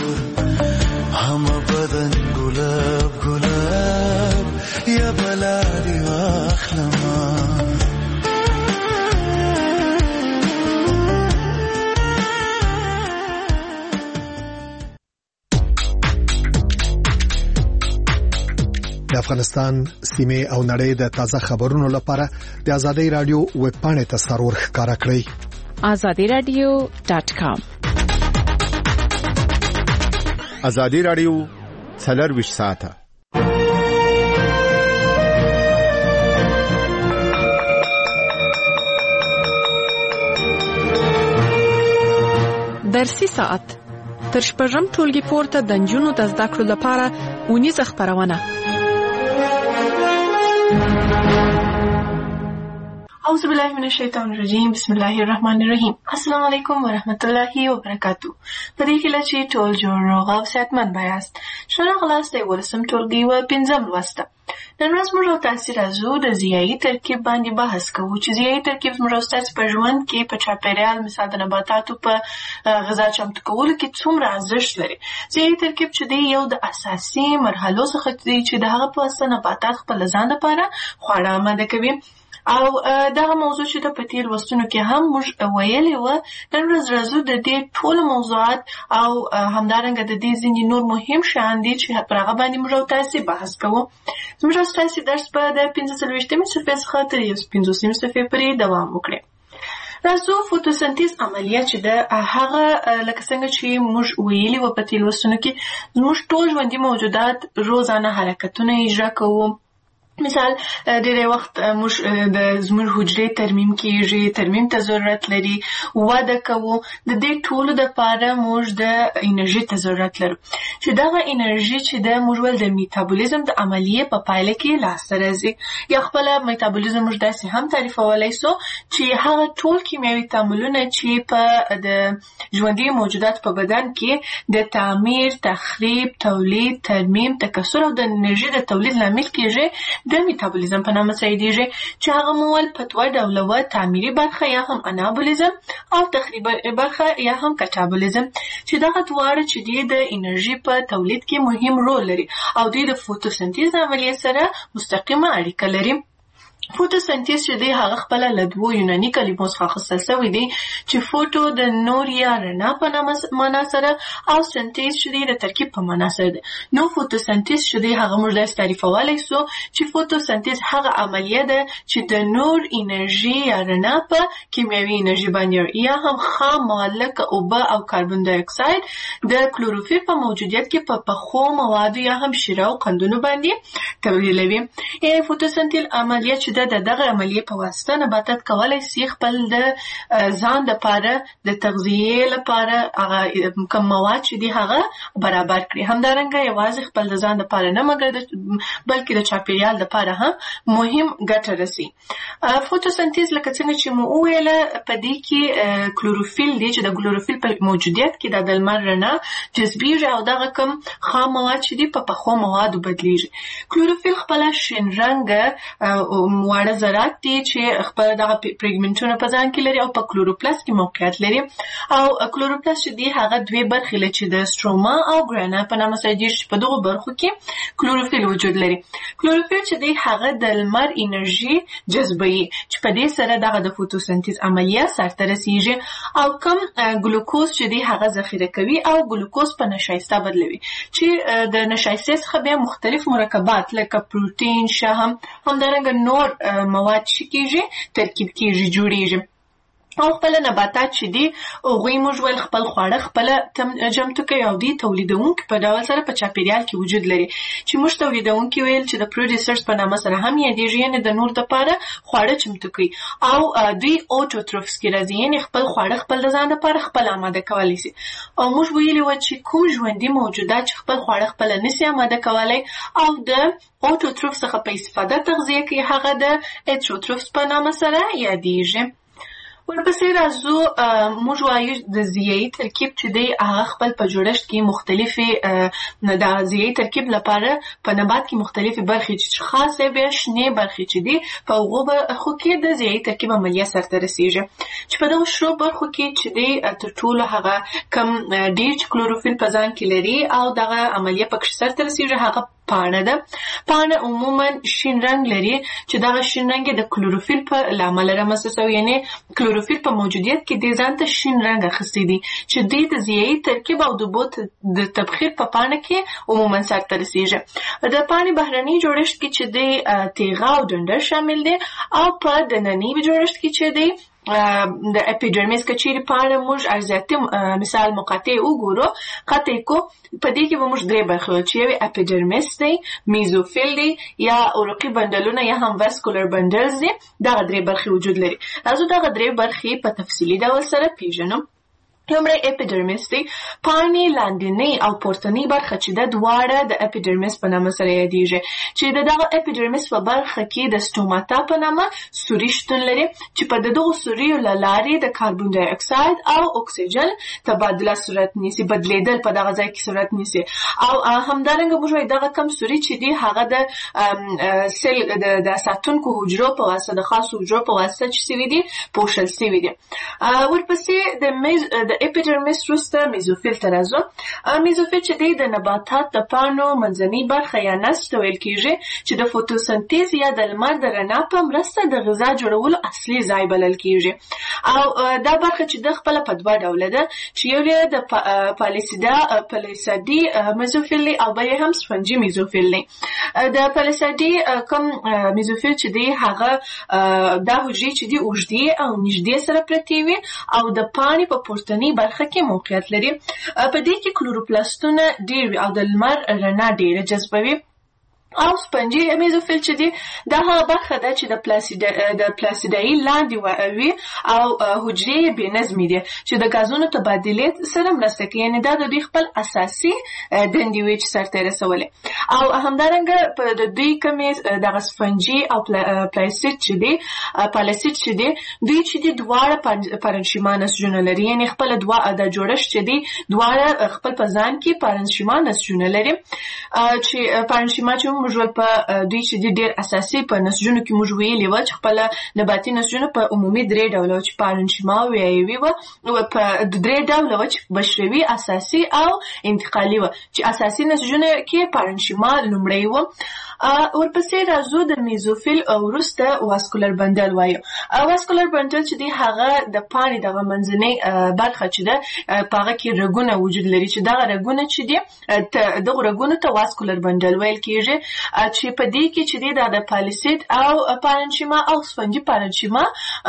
د افغانستان سیمه او نړۍ د تازه خبرونو لپاره د آزادۍ رادیو ویب پاڼې ته سرور ښکارا کړئ azadiradio.com آزادۍ رادیو 24 ساعته درسي ساعت تر شپږم ټولګي پورته د نجونو د زده کړو لپاره اونیزه خپرونه. اعوذ بالله من الشیطان الرجیم. بسم الله الرحمن الرحیم. السلام علیکم ورحمت الله وبرکاتو. په دې کې چې ټول جوړ روغ او صحتمند بایاست. شنو غلاسته ولسم ټولګي و پنځم لوسته. نن ورځ موږ تاسو راځو د ضیايي ترکیب باندې بحث کوو چې ضیايي ترکیب موږ تاسو په ژوند کې په چاپیریال مثال د نباتاتو په غذا چمتو کولو کې څومره ارزښت لري. ضیايي ترکیب چې دی یو د اساسي مرحلو څخه دی چې د هغه په واسطه نباتات خپل ځان لپاره خواړه آماده کوي. او دغه موضوع چې د پټیل وستونو کې هم موږ ویلې و. نن ورځ راځو د دې ټول موضوعات او همدارنګه د دې ځینې نور مهم شیان دي چې پر هغه باندې موږ تاسو بحث کوو. موږ تاسو درس په د 15 صفحې څخه تر 15 صفحې پورې دوام وکړي. راځو فوتوسنتیز عملیه چې د هغه لکه څنګه چې موږ ویلې و په تیل وستونو کې موږ ټول ژوندي موجودات روزانه حرکتونه اجرا کوو. مثال ډېر وخت موږ د زموږ حجرې ترمیم کیږي، ترمیم ته ضرورت لري، وده کوو. د دې ټولو لپاره موږ د انرژي ته ضرورت لرو چې دغه انرژي چې د موږ ول د میتابولیزم د عملیې په پایله کې لاسته راځي. یا خپل میتابولیزم موږ داسې هم تعریفولای سو چې هغه ټول کیمیاوي تعاملونه چې په د ژوندي موجودات په بدن کې د تعمیر، تخریب، تولید، ترمیم، تکثر او د انرژي د تولید لامل کیږي د میتابولیزم په نامه سیدیږي چې هغه مول په دوه ډوله و: تعمیري برخه یا هم انابولیزم او تخریبي برخه یا هم کټابولیزم چې دغه دواړه چې د انرژي په تولید کې مهم رول لري او د فوتوسنتیز عملیې سره مستقیمه اړیکه لري. فوتوسنتیز چې دی هغه خپل له دوه یوناني کلمو څخه اخیستل شوی دی چې فوتو د نور یا رڼا په معنا سره او سنتیز چې دی د ترکیب په معنا سره دی. نو فوتوسنتیز چې دی هغه موږ داسې تعریفولای سو چې فوتوسنتیز هغه عملیه ده چې د نور انرژي یا رڼا په کیمیاوي انرژي باندې یا هم خام مواد لکه اوبه او کاربن دای اکساید د کلوروفیل په موجودیت کې په پخو موادو یا هم شیره او قندونو باندې تبدیلوي. فوتوسنتیز عملیه چې د دغه عملیې په واسطه نباتات کولای شي خپل د ځان لپاره د تغذیه لپاره هغه کوم مواد چې دی هغه برابر کړي. همدارنګه یوازې خپل د ځان لپاره نه مګر بلکې د چاپیریال لپاره هم مهم ګټه رسي. فوتوسنتیز لکه څنګه چې مو ویله په دې کې کلوروفیل دی چې د کلوروفیل په موجودیت کې د لمر رڼا جذبیږي او دغه کوم خام مواد چې دی په پخو موادو بدلیږي. کلوروفیل خپل شین رنګ واړه ذرات دي چې خپل دغه پیګمنټونه په ځان کې لري او په کلوروپلاست کې موقعیت لري. او کلوروپلاست چې دی هغه دوه برخې لري چې د سټروما او ګرانا په نامه سره په دغه برخو کې کلوروفیل وجود لري. کلوروفیل چې دی هغه د لمر انرژي جذبوي چې په دې سره دغه د فوتوسنتیز عملیه سرته رسیږي او کوم ګلوکوز چې دی هغه ذخیره کوي او ګلوکوز په نشایسته بدلوي چې د نشایسته څخه بیا مختلف مرکبات لکه پروتین، شحم، همدارنګه نور مواد چې کیږي ترکیب کیږي جوړیږي. او خپل نباتات چې دي هغوی موږ ول خپل خواړه خپل جمع کوي او دي تولیدونکي په ډول سره په چاپیریال کې وجود لري چې موږ تولیدونکي ویل چې د پروډیوسرز په نامه سره هم یادېږي، یعنې د نور لپاره خواړه چمتو کوي. او دوی اوټوټروفس کې راځي، یعنې خپل خواړه خپل د ځان لپاره خپل آماده کولی شي. او موږ ویلي و چې کوم ژوندي موجودات چې خپل خواړه خپل نشي آماده کولی او د اوټوټروفس څخه په استفاده تغذیه کوي هغه د هیټروټروفس په نامه سره یادېږي. ورپسې راځو موږ وایو د ضیايي ترکیب چې دی هغه خپل په جوړښت کې مختلفې د ضیايي ترکیب لپاره په نبات کې مختلفې برخې چې خاصه به شنه برخې چې دی په هغو برخو کې د ضیايي ترکیب عملیه سرته رسیږي چې په دغه شرو برخو کې چې دی تر ټولو هغه کم ډیر کلوروفیل په ځان کې لري او دغه عملیه پکې سرته رسیږي هغه پاڼه ده. پاڼه عموما شین رنګ لري چې دغه شین رنګ د کلوروفیل په لامل رامنځته شوی، یعنی کلوروفیل په موجودیت کې د ځان ته شین رنګ اخیستی دي چې د غذایي ترکیب او د اوبو د تبخیر په پاڼه کې عموما سرته رسیږي. د پاڼې بهرني جوړښت کې چې د تیغه او ډنډر شامل دي او په دنني جوړښت کې چې دی د اپیډرمیس کچېرې پاڼه موږ ارزیاتي مثال مقاطع وګورو قطع کو په دې کې به موږ درې برخې چې یو اپیډرمیس دی، میزوفیل دی یا عروقي بندلونه یا هم واسکولر بندلز دي. دغه درې برخې وجود لري. راځو دغه درې برخې په تفصیلي ډول سره پیژنو. لومړی اپیډرمیس دی. پاڼې لاندنۍ او پورتنۍ برخه چې د دواړه د اپیډرمیس په نامه سره یادیږي چې دغه اپیډرمیس په برخه کې د سټوماتا په نامه سوري شتون لري چې په دغه سوریو له لارې د کاربن ډای اکساید او اکسیجن تبادله صورت نیسي، بدلیدل په دغه ځای کې صورت نیسي. او همدارنګه موږ وایو دغه کم سوري چې دی هغه د سیل د ساتونکو حجرو په واسطه د خاصو حجرو په واسطه چې سوي دي پوښل سوي دي. ورپسې د اپیډرمیس وروسته میزوفیل ته راځو. میزوفیل چې دی د نباتات د پاڼو منځنۍ برخه یا نسج ته ویل کېږي چې د فوتوسنتیز یا د لمر د رڼا په مرسته د غذا جوړولو اصلي ځای بلل کېږي. او دا برخه چې د خپله په دوه ډوله ده چې یو یې د پالیسادي میزوفیل دی او بل یې هم سفنجي میزوفیل دی. د پالیسادي کوم میزوفیل چې دی هغه دا حجرې چې دی اوږدې او نږدې سره پرتې وي او د پاڼې په پورتنۍ برخه کې موقعیت لري. په دې کې کلوروپلاستونه ډېر وي او د لمر رڼا ډېره جذبوي. او سپنجي میزوفیل چې دی دا هغه برخه ده چې د پلاسیدایي لاندې وي او حجرې یې بې نظمې دي چې د غازونو تبادلې سره مرسته کوي، یعنې دا د دوی خپل اساسي دندې وي چې سرته یې رسولې. او همدارنګه د دوی کومې دغه سپنجي او پلاسید چې دی دوی چې دی دواړه پارنشیما نسجونه لري، یعنې خپل د جوړښت چې دی دواړه خپل په ځان کې پارنشیما نسجونه لري چې پارنشیما چې موږ په دوی چې ډېر اساسي په نسجونو کې موږ ویلي وو چې خپل نباتي نسجونه په عمومي درې ډوله چې پارنشیما ویایوي وو په درې ډوله وو چې بشروي، اساسي او انتقالي وو چې اساسي نسجونه کې پارنشیما لومړی وو. ورپسې راځو د میزوفیل وروسته واسکولر بندل وایو. واسکولر بندل چې دی هغه د پاڼې دغه منځنۍ برخه چې ده په هغه کې رګونه وجود لري چې دغه رګونه چې دی دغه رګونو ته واسکولر بندل ویل کېږي چې په دې کې چې دی د پالیسید او پارنشیما او سفنجي پارنشیما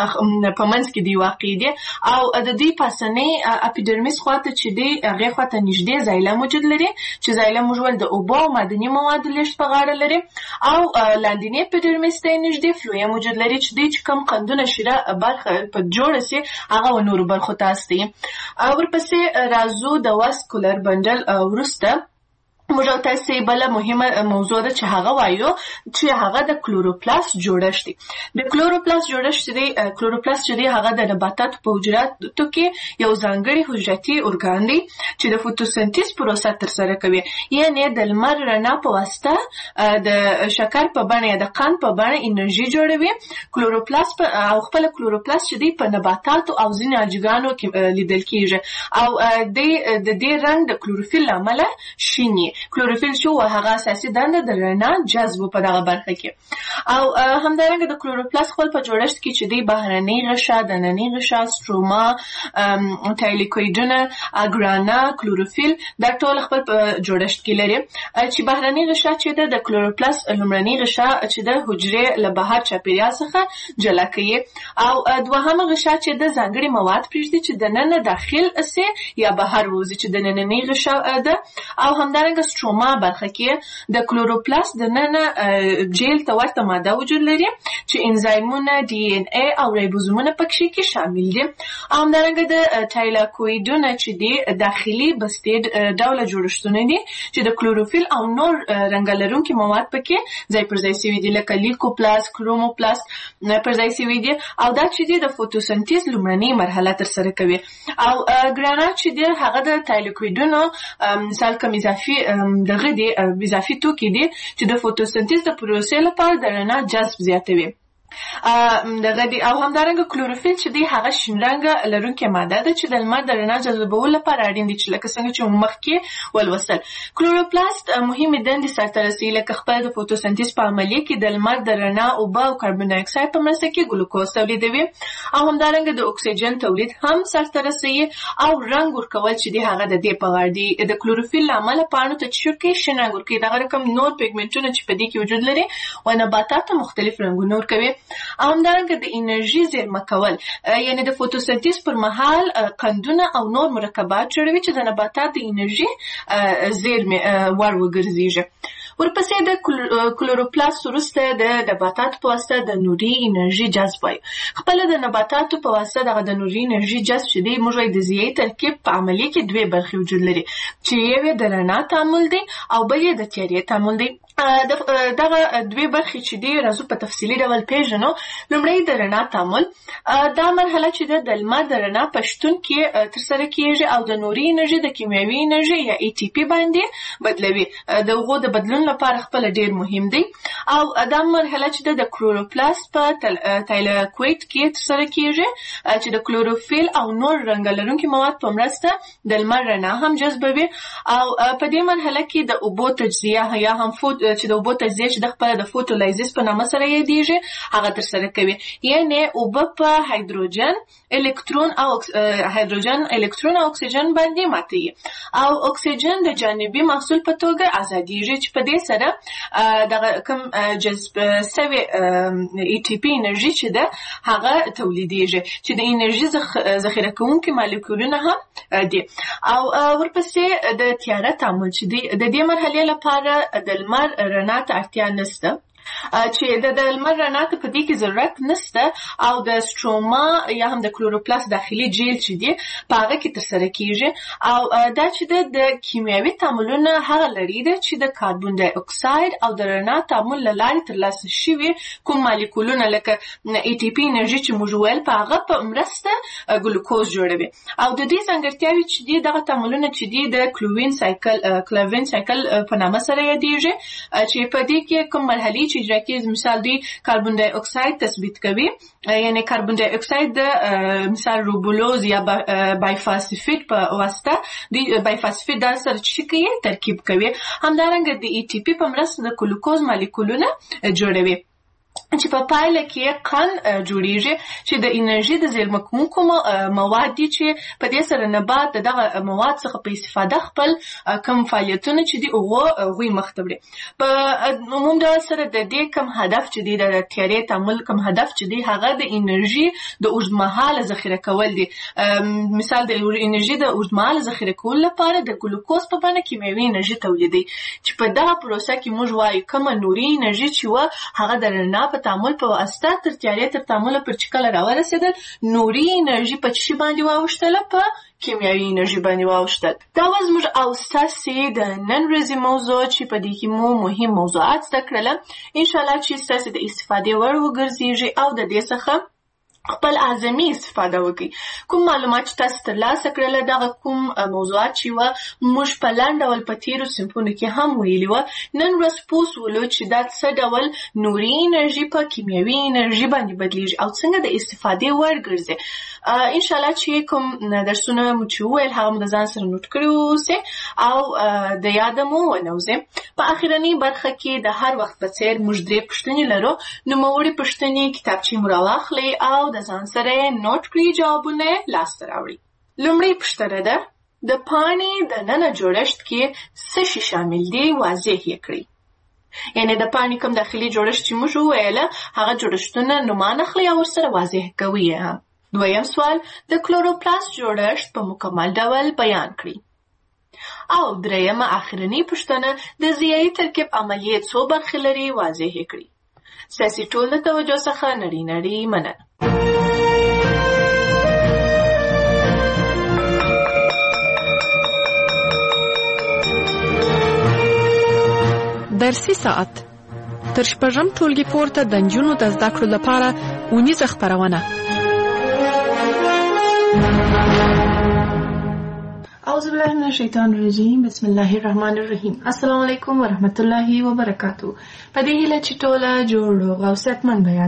په منځ کې دی واقع دي. او د دې پاسنۍ اپیډرمیس خواته چې دی هغې خواته نږدې زایلم وجود لري چې زایلم موږ ویل د اوبو او معدني موادو لېږد په غاړه لري. او لاندینی اپیډرمیس ته نږدې فلویم وجود لري چې دوی چې کوم قندونه شیره برخه په جوړه سي هغه نورو برخو ته استي. ورپسې راځو د واسکولر بندل وروسته موږ تاسو بل مهمه موضوع ده چې هغه وایو چې هغه د کلوروپلاست جوړښت دی. د کلوروپلاست جوړښت دی کلوروپلاست چې دی هغه د نباتاتو په حجراتو کې یو ځانګړی حجراتي ارګان دی چې د فوتوسنتیز پروسه ترسره کوي، یعنی د لمر رڼا په واسطه د شکر په بڼه یا د قند په بڼه انرژي جوړوي. کلوروپلاست او خپل کلوروپلاست چې دی په نباتاتو او ځینې الجګانو کې لیدل کېږي او د دې رنګ د کلوروفیل لامل شینی. کلوروفیل شو هغه اساسي دنده د رڼا جذب په دغه برخه کې. او همدارنګه د کلوروپلاست خپل په جوړښت کې چې دی بهرنۍ غشا، دننۍ غشا، ستروما، تایلیکویډونه، اګرانا، کلوروفیل دا ټول خپل په جوړښت کې لري چې بهرنۍ غشا چې د کلوروپلاست لومړنۍ غشا چې د حجرې له بهر چاپیریال څخه جلا کوي. او دوهمه غشا چې د ځانګړي مواد پرېږدي چې دننه داخل سي یا بهر وځي چې د نننۍ غشا ده. او همدارنګه ستروما برخه کې د کلوروپلاست دننه جیل ته ورته ماده وجود لري چې انزایمونه، ډي ان اي او ریبوزومونه پکې کې شامل دي. همدارنګه د تایلاکویډونه چې دي داخلي بستې ډوله جوړښتونه دي چې د کلوروفیل او نور رنګ لرونکي مواد پکې ځای پر ځای شوي دي لکه لیکوپلاست، کروموپلاست پر ځای شوي دي او دا چې دي د فوتوسنتیز لومړنۍ مرحله ترسره کوي. او ګرانا چې دي هغه د تایلاکویډونو مثال کوم دغه دی اضافي توکي دي چې د فوتوسنتیز د پروسې لپاره د رڼا جذب زیاتوي. دغه دی او همدارنګه کلوروفیل چې دی هغه شین رنګ لرونکې ماده ده چې د لمر د رڼا جذبولو لپاره اړین دي چې لکه څنګه چې مخکې ولوستل. کلوروپلاست مهمې دندې سرته رسوي لکه خپله د فوتوسنتیز په عملیه کې د لمر د رڼا، اوبه او کاربن ډای اکساید په مرسته کې ګلوکوز تولیدوي او همدارنګه د اکسیجن تولید هم سرته رسوي او رنګ ورکول چې دی هغه د دې په غاړه دي. د کلوروفیل له امله پاڼو ته چې شین رنګ ورکوي. دغه رقم نور پیګمنټونه چې په دې کې وجود لري و نباتات مختلف رنګونه ورکوي. همدارنګه د انرژي زیرمه کول یعنی د فوتوسنتیز پر مهال قندونه او نور مرکبات جوړوي چې د نباتات د انرژي زیرمه ور وګرځيږي. ورپسې د کلوروپلاست وروسته د نباتاتو په واسطه د نوري انرژي جذبوي. خپل د نباتاتو په واسطه دغه د نوري انرژي جذب چې دی موږ د ضیاء ترکیب په عملیه کې دوه برخې وجود لري چې یو د رڼا تعامل دی او بل د تیارې تعامل دی. دغه دوه برخې چې دی راځو په تفصیلي ډول پیژنو. لومړی د رڼا تعامل. دا مرحله چې د لمر د رڼا په شتون کې ترسره کیږي او د نوري انرژي د کیمیاوي انرژي یا ATP باندې بدلوي. دغه د بدلون لپاره خپل ډیر مهم دی او دا مرحله چې د کلوروپلاست په تایلاکویت کې ترسره کیږي چې د کلوروفیل او نور رنګ لرونکي مواد په مرسته د لمر رڼا هم جذبوي او په دې مرحله کې د اوبو تجزیه یا هم چې د اوبو تجزیه چې د خپل د فوتولایزیس په نامه سره یادېږي هغه ترسره کوي. یعنی اوبه په هایدروجن الکترون او اکسیجن باندې ماتي او اکسیجن د جانبي محصول په توګه ازاديږي چې په دې سره دغه کوم جذب سوي ATP انرژي چې ده هغه تولیدېږي چې د انرژي ذخیره کوونکي مالیکولونه هم دي. او ورپسې د تیاره تعامل چې د دې مرحلې لپاره د لمر رڼا ته اړتیا نشته چې د لمر رڼا ته په دې کې ضرورت نشته او د سټروما یا هم د کلوروپلاست داخلي جیل چې دی په هغه کې ترسره کیږي او دا چې د کیمیاوي تعاملونه هغه لري چې د کاربن ډای اکساید او د رڼا تعامل له لارې ترلاسه شوي کوم مالیکولونه لکه ATP انرژي چې موږ ویل په هغه په مرسته ګلوکوز جوړوي او د دې ځانګړتیاوې چې دی دغه تعاملونه چې دی د کلوین سایکل په نامه سره یادېږي چې په دې کې کوم مرحلې چې اجرا کیږي. مثال دی کاربن ډای اکساید تثبیت کوي یعنی کاربن ډای اکساید د مثال روبولوز یا بایفاسفیت په واسطه دی بایفاسفیت د سره چې ترکیب کوي. همدارنګه د ATP په مرسته د ګلوکوز مالیکولونه جوړوي چې په پایله کې قند جوړیږي چې د انرژي د زیرمه کوونکو مواد دي چې په دې سره نبات دغه مواد څخه په استفاده خپل کم فعالیتونه چې دی هغوی مخته وړي. په عموم ډول سره د دې کم هدف چې دی د تیارې تعامل کم هدف چې دی هغه د انرژي د اوږدمهاله ذخیره کول دي. مثال د انرژي د اوږدمهاله ذخیره کولو لپاره د ګلوکوز په بڼه کیمیاوي انرژي تولیدوي چې په دغه پروسه کې موږ وایو کومه نوري انرژي چې هغه د رڼا په تعامل په واسطه تر تیارې تر تعامل پر چې کله راورسېدل نوري انرژي په چی باندې واوښتله په کیمیاوي انرژي باندې واوښتل. دا و زموږ او ستاسې د نن ورځې موضوع چې په دې کې مو مهم موضوعات زده کړله. انشاءالله چې ستاسې د استفادې وړ وګرځېږي او د دې څخه خپل اعظمي استفاده وکړي. کوم معلومات چې تاسو ترلاسه کړل دغه کوم موضوعات چې موږ په لاندې ډول په تیرو صنفونو کې هم ویلي و نن ورځ پوه شولو چې دا څه ډول نوري انرژي په کیمیاوي انرژي باندې بدلیږي او څنګه د استفادې وړ ګرځي. انشاءالله چې کوم درسونه مو چې وویل هغه مو د ځان سره نوټ کړي اوسئ او د یاده مو ونوځئ. په اخرنۍ برخه کې د هر وخت په څیر موږ درې پوښتنې لرو. نوموړې پوښتنې کتابچې مو راواخلئ او د ځان سره نوٹ کړئ جوابونه لاسته راوړئ. لومړی پوښتنه ده د پاڼې دننه جوړښت کې څه شی شامل دي واضح یې کړئ. یعنی د پاڼې کوم داخلي جوړښت چې موږ وویله هغه جوړښتونه نومان اخلئ او ورسره واضح کوئ یې هم. دویم سوال د کلوروپلاست جوړښت په مکمل ډول بیان کړئ. او دریمه اخرنۍ پوښتنه د ضیایي ترکیب عملیې څو برخې لري واضح یې کړئ. ستاسې ټول د توجه څخه نړۍ مننه. درسي ساعت تر شپږم ټولګي پورته د نجونو د زده کړو لپاره اونیزه خپرونه. اعوذ بالله من الشیطان الرجیم بسم الله الرحمن الرحیم. السلام علیکم ورحمت الله وبرکاتو. په دې هیله چې ټوله جوړ روغ او صحتمند یاست.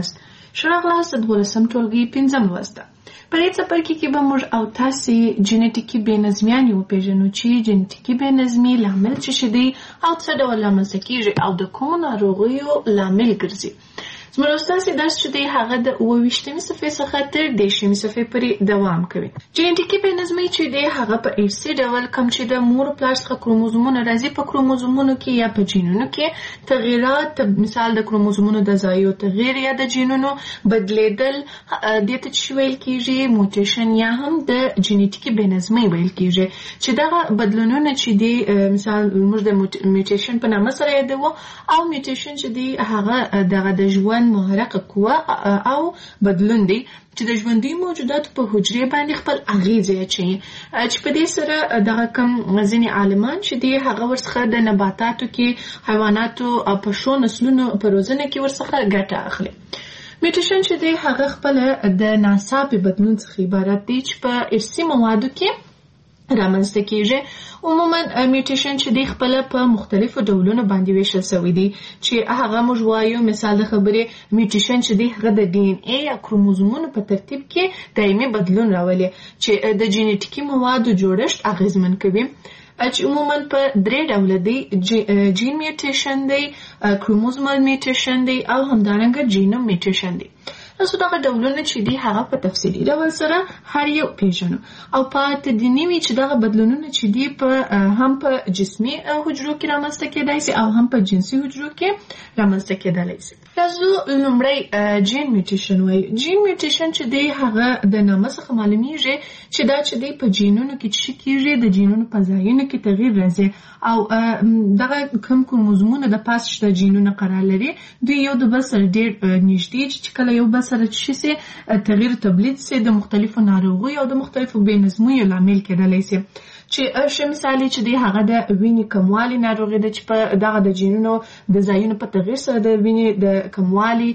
ښه راغلاست د 12 ټولګي 5 لوست. په دې څپرکي کې به موږ او تاسې جنټیکي بېنظمیانې وپېژنو چې جنټیکي بېنظمي لامل څه دی او څه ډول رامنځته کېږي او د کومو ناروغیو لامل ګرځي. زموږ ستاسې درس چې دی هغه د 28مې صفحې څخه تر 30مې صفحې پورې دوام کوي. جنټیکي بېنظمي چې دی هغه په ارثي ډول کوم چې د مور پلار څخه کروموزومونه راځي په کروموزومونو کې یا په جینونو کې تغیرات، مثال د کروموزومونو د ځایو تغییر یا د جینونو بدلیدل، دې ته چې ویل کېږي موټیشن یا هم د جنټیکي بېنظمۍ ویل کېږي چې دغه بدلونونه چې دی مثال موږ د موټیشن په نامه سره یادوو او موټیشن چې دی هغه دغه د ژوند محرکه قوه او بدلون دی چې د ژوندي موجوداتو په حجرې باندې خپل اغیزې اچوي چې په دې سره دغه کم ځینې عالمان چې دی هغه ورڅخه د نباتاتو کې، حیواناتو او پښو نسلونو په روزنه کې ورڅخه ګټه اخلي. میوټیشن چې دی هغه خپل د ناڅاپي بدلون څخه عبارت دی چې په ارثي موادو کې رامنځته کېږي. عموما میوټیشن چې دی خپل په مختلفو ډولونو باندې ویشل شوی دی چې هغه موږ وایو مثال د خبرې میوټیشن چې دی هغه د ډي ان اے یا کروموزومونو په ترتیب کې دایمي بدلون راولي چې د جینټیکي موادو جوړښت اغیزمن کوي چې عموما په 3 ډوله دی: جین میوټیشن دی، کروموزومال میوټیشن دی او همدارنګه جینوم میوټیشن دی. تاسو دغه ډولونه چې دی هغه په تفصیلي ډول سره هر یو پیژنو او پاتې دي نوي چې دغه بدلونونه چې دی په هم په جسمي حجرو کې رامنځته کېدای شي او هم په جنسي حجرو کې رامنځته کېدای شي. تاسو لومړی جین میوټیشن وایي. جین میوټیشن چې دی هغه د نامه څخه معلومیږي چې دا چې دی په جینونو کې څه کېږي، د جینونو په ځایونو کې تغییر راځي او دغه کوم کروموزومونه د پاس شته جینونه قرار لري دوی یو د بل سره ډېر نږدې چې کله یو بل سره چې تغییر تولید سي د مختلفو ناروغیو او د مختلفو بېنظمیو لامل کېدلی سي. چې ښه مثال چې دی هغه د وینې کموالي ناروغي ده چې په دغه د جینونو د ځایونو په تغییر سره د وینې د کموالي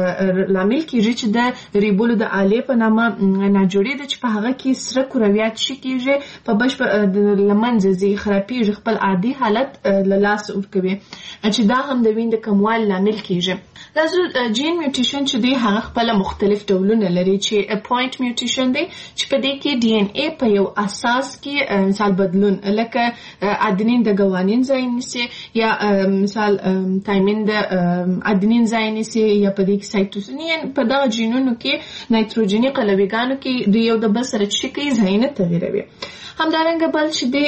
لامل کېږي چې د ریبولو د آلې په نامه ناجوړي ده چې په هغه کې سره کرویات څه کېږي په بشپړ له منځه ځي، خرابېږي، خپل عادي حالت له لاسه ورکوي چې دا هم د وینې د کموالي لامل کېږي. تاسو جین میوټیشن چې دی هغه خپل مختلف ډولونه لري چې پوینټ میوټیشن دی چې په دې کې ډي ان اے په یو اساس کې مثال بدلون لکه ادنین د ګوانین ځای نیسي یا مثال تایمین د ادنین ځای نیسي یا په دې کې سایټوسین په دغه جینونو کې نایتروجني قلویګانو کې د یو د بل سره چې کوي ځایونه تغییروي. همدارنګه بل چې دی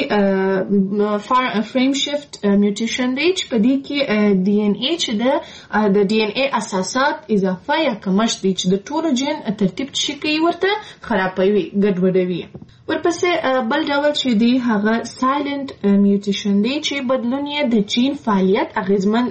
فریم شفت میوټیشن دی چې په دې کې ډي ان اے چې د ډي ان اے اساسات اضافه یا کمښت دی چې د ټولو جین ترتیب چې کوي ورته خرابوي، ګډوډوي. ورپسې بل ډول چې دی هغه سایلنت میوټیشن دی چې بدلون یې د جین فعالیت اغیزمن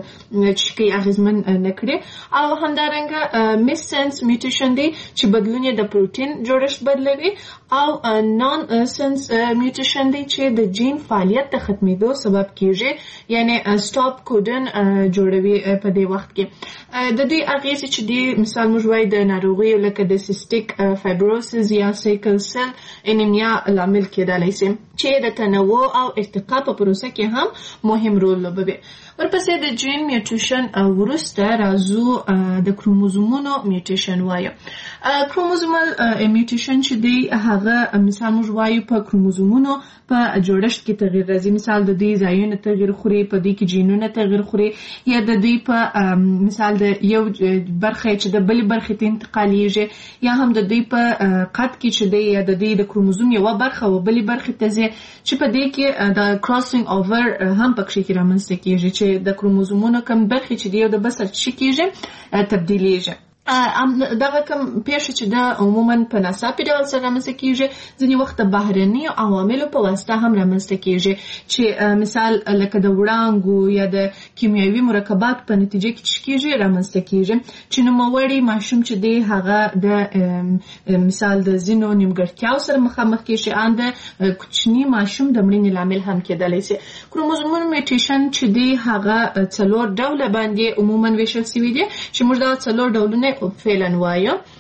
نه کړي او همدارنګه میس سنس میوټیشن دی چې بدلون یې د پروتین جوړښت بدلوي او نان سنس میوټیشن دی چې د جین فعالیت د ختمېدو سبب کېږي، یعنی سټاپ کوډن جوړوي په دې وخت کې. د دې اغیزې چې دی مثال موږ وایو د ناروغیو لکه د سیسټیک فایبروسس یا سیکل سیل انیمیا لامل کېدلی شي چې د تنوع او ارتقا په پروسه کې هم مهم رول لوبوي. ورپسې د جین میوټیشن وروسته راځو د کروموزومونو میوټیشن وایو. کروموزومال میوټیشن چې دی هغه مثال موږ وایو په کروموزومونو په جوړښت کې تغییر راځي، مثال د دوی ځایونه تغییر خوري، په دوی کې جینونه تغییر خوري یا د دوی په مثال د یو برخه چې د بلې برخې ته انتقالیږي یا هم د دوی په قد کې چې دی یا د دوی د کروموزوم یوه برخه و بلې برخې ته ځي چې په دې کې د کراسینګ اوور هم پکې کې رامنځته کېږي چې د کروموزومونو کم برخې چې دی یو د بل سره چې کېږي تبدیلیږي. دغه کوم پیښه چې دا عموما په ناڅاپي ډول سره رامنځته کېږي، ځینې وخت د بهرني عواملو په واسطه هم رامنځته کېږي چې مثال لکه د وړانګو یا د کیمیاوي مرکبات په نتیجه کې چې کېږي رامنځته کېږي چې نوموړی ماشوم چې دی هغه د مثال د ځینو نیمګړتیاو سره مخامخ کېږي، ان د کوچني ماشوم د مړینې لامل هم کېدلی شي. کروموزومونو میوټیشن چې دی هغه 4 ډوله باندې عموما ویشل شوي دي چې موږ دا 4 ډولونه فعلا وایو.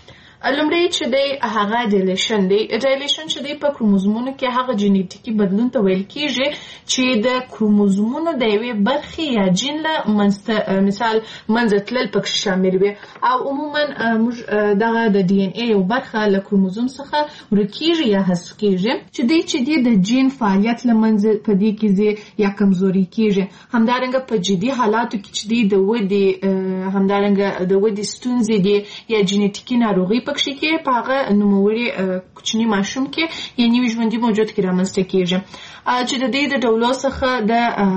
لومړی چې دی هغه ډیلیشن دی. ډیلیشن چې دی په کروموزومونو کې هغه جینیټیکي بدلون ته ویل کیږي چې د کروموزومونو د یوې برخې یا جین له مثال منځ تلل پکې شامل وي او عموما موږ دغه د ډي ان اي یو برخه له کروموزوم څخه ورکیږي یا حذف کیږي چې دی د جین فعالیت له منځ په دې کې یا کمزوري کیږي. همدارنګه په جدي حالاتو کې چې دی د ودې همدارنګه د ودې ستونزې دي یا جینیټیکي ناروغي پکې کې په هغه نوموړي کوچني ماشوم کې یا نوي ژوندي موجود کې رامنځته کیږي چې د دې د ډولو څخه د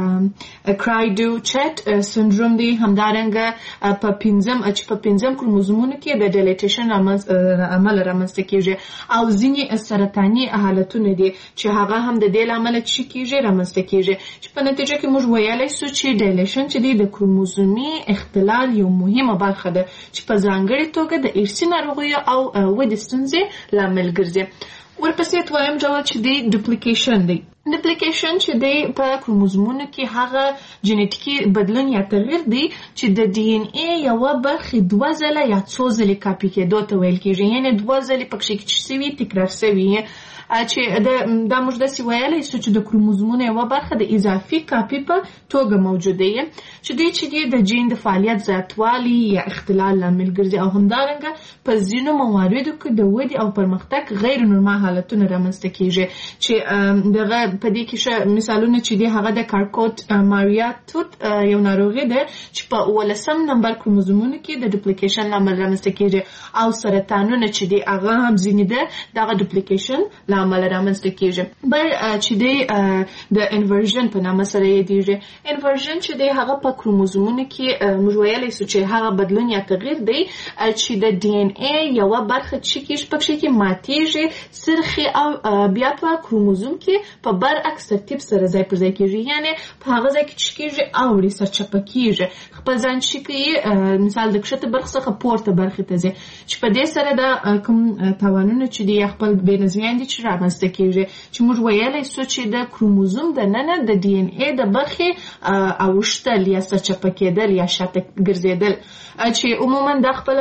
کرایډو چټ سندروم دی. همدارنګه په پنځم کروموزومونو کې د ډیلیټیشن عمل رامنځته کیږي او ځینې سرطاني حالتونه دي چې هغه هم د دې لامل چې کیږي رامنځته کیږي چې په نتیجه کې موږ ویلای شو چې ډیلیشن چې دی د کروموزومي اختلال یو مهمه برخه ده چې په ځانګړي توګه د ارثي ناروغیو او ودې ستونزې لامل ګرځي. ورپسې دویم ډول چې دی ډوپلیکیشن دی. ډوپلیکیشن چې دی په کروموزومونو کې هغه جینیټیکي بدلون یا تغییر دی چې د ډي ان اي یوه برخې دوه ځله یا څو ځلې کاپي کېدو ته ویل کېږي، یعنې دوه ځلې پکې شوي تکرار شوي چې دا موږ داسې ویلی شو چې د کروموزومونو یوه برخه د اضافي کاپي په توګه موجوده یي چې دی د جین د فعالیت زیاتوالي یا اختلال لامل ګرځي او همدارنګه په ځینو مواردو کې د ودې او پرمختګ غیر نورمال حالتونه رامنځته کیږي چې دغه په دې کې مثالونه چې دی هغه د کارکوت ماریا توت یو ناروغي ده چې په 18 نمبر کروموزومونو کې د ډوپلیکیشن لامل رامنځته کیږي او سرطانونه چې دی هغه هم ځینې ده دغه ډوپلیکیشن لامل رامنځته کیږي. بل چې دی د انورژن په نامه سره یادیږي. انورژن چې دی هغه په کروموزومونو کې موږ ویلی شو چې هغه بدلون یا تغییر دی چې د ډي ان اي یوه برخه چې پکې کې ماتیږي سرخي او بیا په کروموزوم کې په برعکس ترتیب سره ځای پر ځای کیږي، یعنی په هغه ځای کې چې کیږي اوړي سرچپه کیږي خپل ځان چې کوي مثال د کښته برخه څخه پورته برخې ته ځي چې په دې سره د کوم تاوانونه چې دی خپل بې نظمیان دي چې رامنځته کیږي چې موږ ویلی شو چې د کروموزوم دننه د ډي ان اي د برخې اوښتل یا سرچپه کېدل یا شاته ګرځېدل چې عموما دا خپل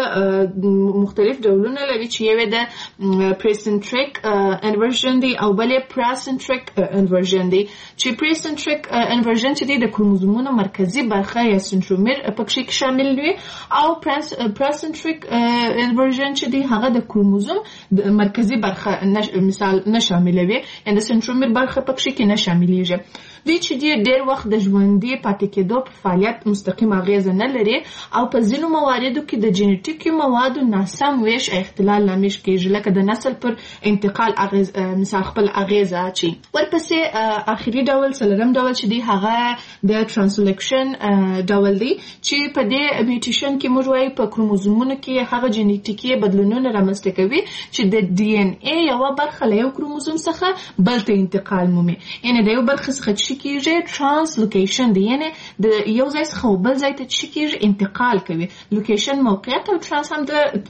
مختلف ډولونه لري چې یو د پریسنټریک انورژن دی او بل پراسنټریک انورژن دی چې پریسنټریک انورژن چې دی د کروموزومونو مرکزی برخه یا سنترومیر پکې شامل وي او پراسنټریک انورژن چې دی هغه د کروموزوم د مرکزی برخه مثال نه شاملوي یعنی د سنترومیر برخه پکې کې نه شاملېږي. دوی چې ډېر وخت د ژوندي پاتې کېدو په فعالیت مستقیم اغیزه نه لري او په ځینو مواردو کې د جینیټیکي موادو ناسم ویش اختلال لامل کېږي لکه د نسل پر انتقال مثال خپل اغیزه اچي. ورپسې اخري ډول څلورم ډول چې دی هغه د ترانسلیکشن ډول دی چې په دې میوټیشن کې موږ وایو په کروموزومونو کې هغه جینیټیکي بدلونونه رامنځته کوي چې د ډي ان اي یوه برخه له یو کروموزوم څخه بل ته انتقال مومي، یعنی د یو برخې څخه کیږي ترانسلوکیشن دی، یعنی د یو ځای څخه بل ځای ته چې کیږي انتقال کوي. لوکیشن موقعیت او ترانس هم د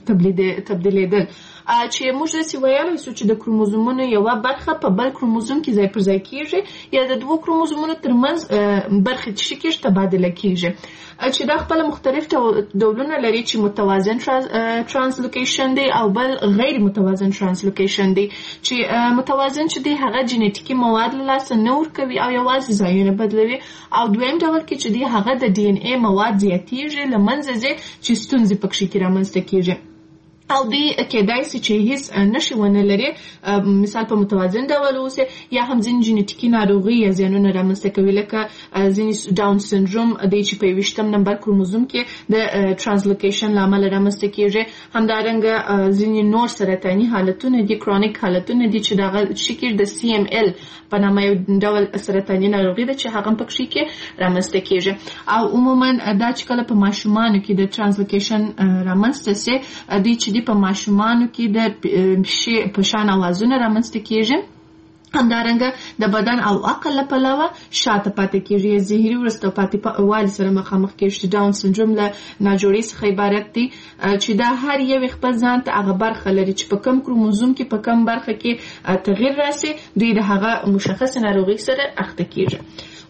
تبدیلیدل چې موږ داسې ویلی شو چې د کروموزومونو یوه برخه په بل کروموزوم کې ځای پر ځای کیږي یا د دوو کروموزومونو ترمنځ برخې چې کیږي تبادله کیږي چې دا خپل مختلف ډولونه لري چې متوازن ترانسلوکیشن دی او بل غیر متوازن ترانسلوکیشن دی چې متوازن چې دی هغه جینیټیکي مواد له لاسه نه ورکوي او یوازې ځایونه بدلوي او دویم ډول کې چې دی هغه د ډي ان اي مواد زیاتیږي له منځه ځي چې ستونزې پکې کې رامنځته کیږي او دی کېدای شي چې هیڅ نشي ونه لري مثال په متوازن ډول اوسي یا هم ځینې جینیټیکي ناروغي یا زیانونه رامنځته کوي لکه ځینې ډاون سندروم دی چې په 20 نمبر کروموزوم کې د ترانسلوکیشن له امله رامنځته کیږي. همدارنګه ځینې نور سرطاني حالتونه دي کرونیک حالتونه دي چې دغه شکل د سی ام ال په نامه یو ډول سرطاني ناروغي ده چې هغه پکې کې رامنځته کیږي او عموما دا چې کله په ماشومانو کې د ترانسلوکیشن رامنځته سي دی چې په ماشومانو کې د په شان اوازونه رامنځته کیږي. همدارنګه د بدن او عقل له پلوه شاته پاتې کیږي، ظاهري وروسته پاتې والي سره مخامخ کیږي. ډاون سندروم له ناجوړۍ څخه عبارت دی چې دا هر یو خپل ځان ته هغه برخه لري چې په کم کروموزوم کې په کم برخه کې تغییر راسي دوی د هغه مشخص ناروغي سره اخته کیږي.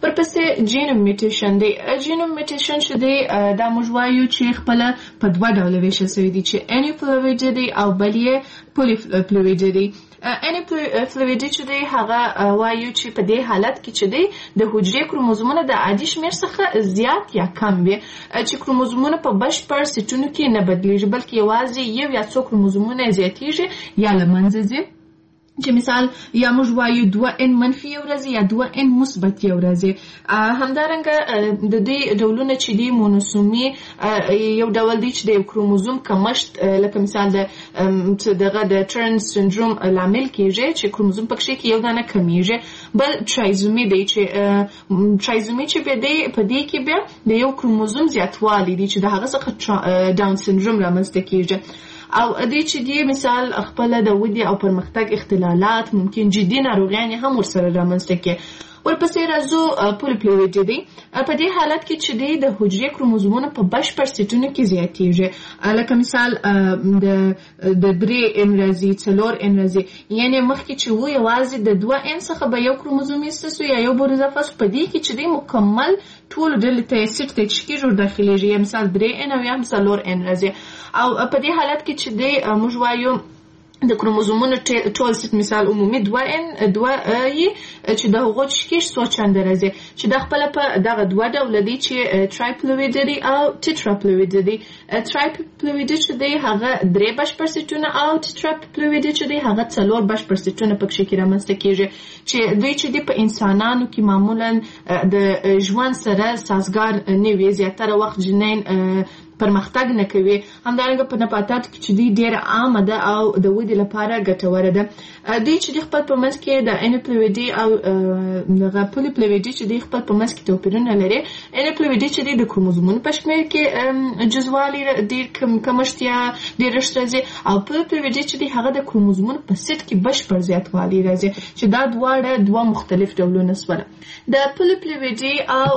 ورپسې جینوم میوټیشن دی. جینوم میوټیشن چې دی دا موږ وایو چې خپله په دوه ډوله ویشل سوي دي چې انیوپلویډي دی او بل یې پولیپلویډي دی. انیوپلویډي چې دی هغه وایو چې په دې حالت کې چې دی د حجرې کروموزومونه د عادي شمېر څخه زیات یا کم وي چې کروموزومونه په بشپړ سیټونو کې نه بدلیږي بلکې یوازې یو یا څو کروموزومونه زیاتیږي یا له منځه ځي چې مثال یا موږ وایو 2n منفي یو ورځ یا 2n مثبت یو ورځ. همدارنګه د دې ډولونه چې دي مونوسومي یو ډول دی چې د یو کروموزوم کمښت لکه مثال د ټرن سندروم لامل کیږي چې کروموزوم پکې کې یو دانه کمیږي. بل ټرایزومي دی چې ټرایزومي چې به دی په دې کې بیا د یو کروموزوم زیاتوالی دی چې د هغه څخه ډاون سندروم رامنځته کیږي. او دې چې دی مثال خپل د ودې او پرمختګ اختلالات ممکن جدي ناروغیان هم ورسره رامنځته کوي. ورپسې راځو پولیپلویډي دی. په دې حالت کې چې دی د حجرې کروموزومونه په بشپړ سیټونو کې زیاتیږي لکه مثال د 3n راځي 4n راځي یعنی مخکې چې و یوازې د 2n څخه به یو کروموزوم ایسته یا یو بورزافاس په دې کې چې دی مکمل ټول ډلې ته سیټ ته چې جوړ داخليږي مثال 3n او یا 4n راځي. او په دې حالت کې چې دی موږ وایو د کروموزومونو ټول سیټ مثال عمومي 2n 2 چې د هغو شکیش څو چنده راځي چې د خپل په دغه دوه ډول دي چې ټرایپلویډي او ټیټراپلویډي دي. ټرایپلویډي چې دی هغه 3 بشپړ سیټونه او ټیټراپلویډي چې دی هغه 4 بشپړ سیټونه پکې کې رامنځته کیږي چې دوی چې دی په انسانانو کې معمولا د ژوند سره سازګار نه وي زیاتره وخت جنین پرمختګ نه کوي. همدارنګه په نباتاتو کې چې دی ډېره عامه ده او د ودې لپاره ګټوره ده. دوی چې دی خپل په منځ کې د انیوپلویډي او دغه پولیپلویډي چې دی خپل په منځ کې توپیرونه لري. انیوپلویډي چې دی د کروموزومونو په شمېر کې جزوالي ډېر کمښت یا ډېرښت راځي او پولیپلویډي چې دی هغه د کروموزومونو په سیټ کې بشپړ زیاتوالی راځي چې دا دواړه دوه مختلف ډولونه سول. د پولیپلویډي او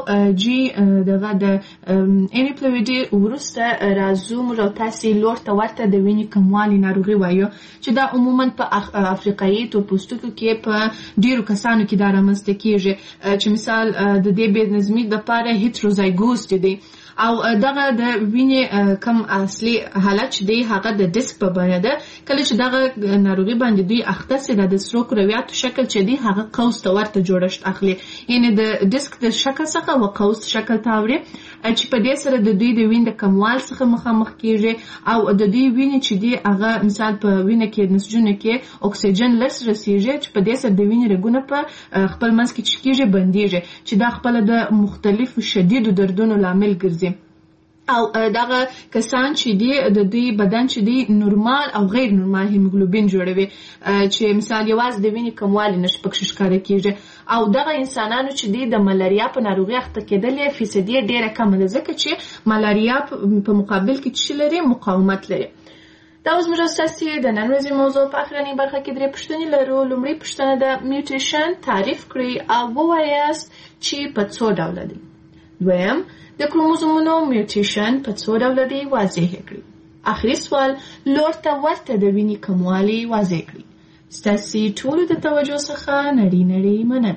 دغه د انیوپلویډي وروسته راځو موږ او تاسې لور ته ورته د وینې کموالي ناروغي وایو چې دا عموما په افریقایي تورپوستکو کې په ډیرو کسانو کې دا رامنځته کیږي چې مثال د دې بې نظمي دپاره هیټروزایګوس دی او دغه د وینې کم اصلي حالت چې دی هغه د ډیسک په بڼه ده. کله چې دغه ناروغي باندې دوی اخته سي د سرو کرویاتو شکل چې دی هغه قوس ته ورته جوړښت اخلي یعنی د ډیسک د شکل څخه و قوس شکل ته اوړي چې په دې سره د دوی د وینې د کموال څخه مخامخ کیږي او د دوی وینې چې دی هغه مثال په وینې کې نسجونه کې اکسیجن لس رسیږي چې په دې سره د وینې رګونه په خپل منځ کې چکیږي بندیږي چې دا خپل د مختلفو شدیدو دردونو لامل ګرځي. او دغه کسان چې دی د دوی بدن چې دی نورمال او غیر نورمال هیموګلوبین جوړوي چې مثال یوازې د وینې کموالی نشي پکې ښکاره کیږي او دغه انسانانو چې دی د ملاریا په ناروغي اخته کېدل یې فیصدي ډېره کمه ده ځکه چې ملاریا په مقابل کې چې لري مقاومت لري. دا اوس موږ اساسي د نن ورځې موضوع په اخرنۍ برخه کې 3 پوښتنې لرو. لومړۍ پوښتنه د میوټیشن تعریف کړئ او ووایاست چې په څو ډوله دی. دویم د کروموزومونو میوټیشن په څو ډوله دی واضح کړئ. آخري سوال لور ته ورته د وینې کموالی واضح کړئ. ستاسې ټولو د توجه څخه نړۍ مننه.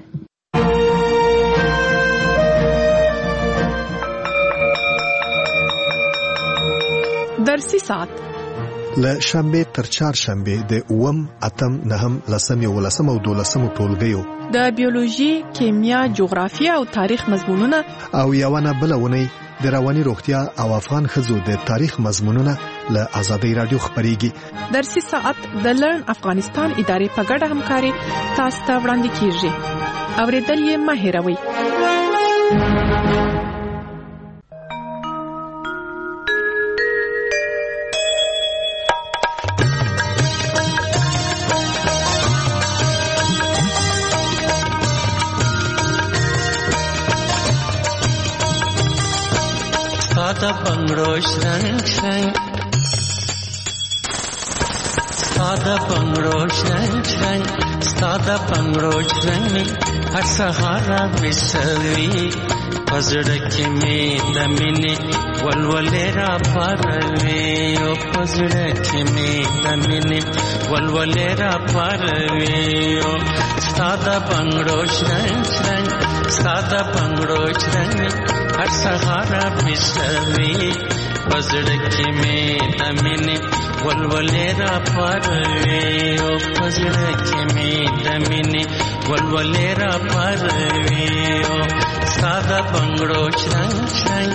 درسي ساعت له شنبه تر چهارشنبه د 9 اتم 9 لسم 11 او 12 ټولګیو د بیولوژي، کیمیا، جغرافیه او تاریخ مضمونونه او یوونه بلونه د رواني روغتیا او افغان ښځو د تاریخ مضمونونه له آزادۍ رادیو خبريږي. درسي ساعت د لرن افغانستان ادارې په ګډه همکاري تاسو ته وړاندې کیږي. اوریدل یې مه هېروئ. Stada bangro shang shang, stada bangro shang shang, stada bangro shang. Har sahara bisavi, pazrak mein damine, walwalera parve. O pazrak mein damine, walwalera parve. O stada bangro shang shang, ساده بنگړو چرنګ هر سهار بشوي پزړه کې مې د مینې ولولې را پروي او پزړه کې مې د مینې ولولې را پروي او ساده بنگړو چرنګ چرنګ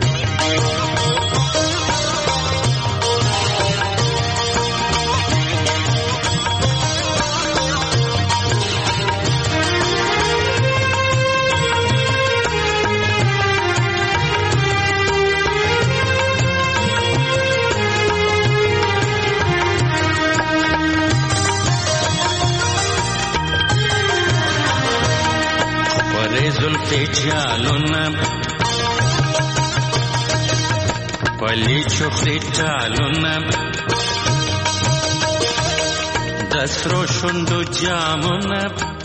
زلفی جالونا پلی چخری جالونا دسرو شندو جامونا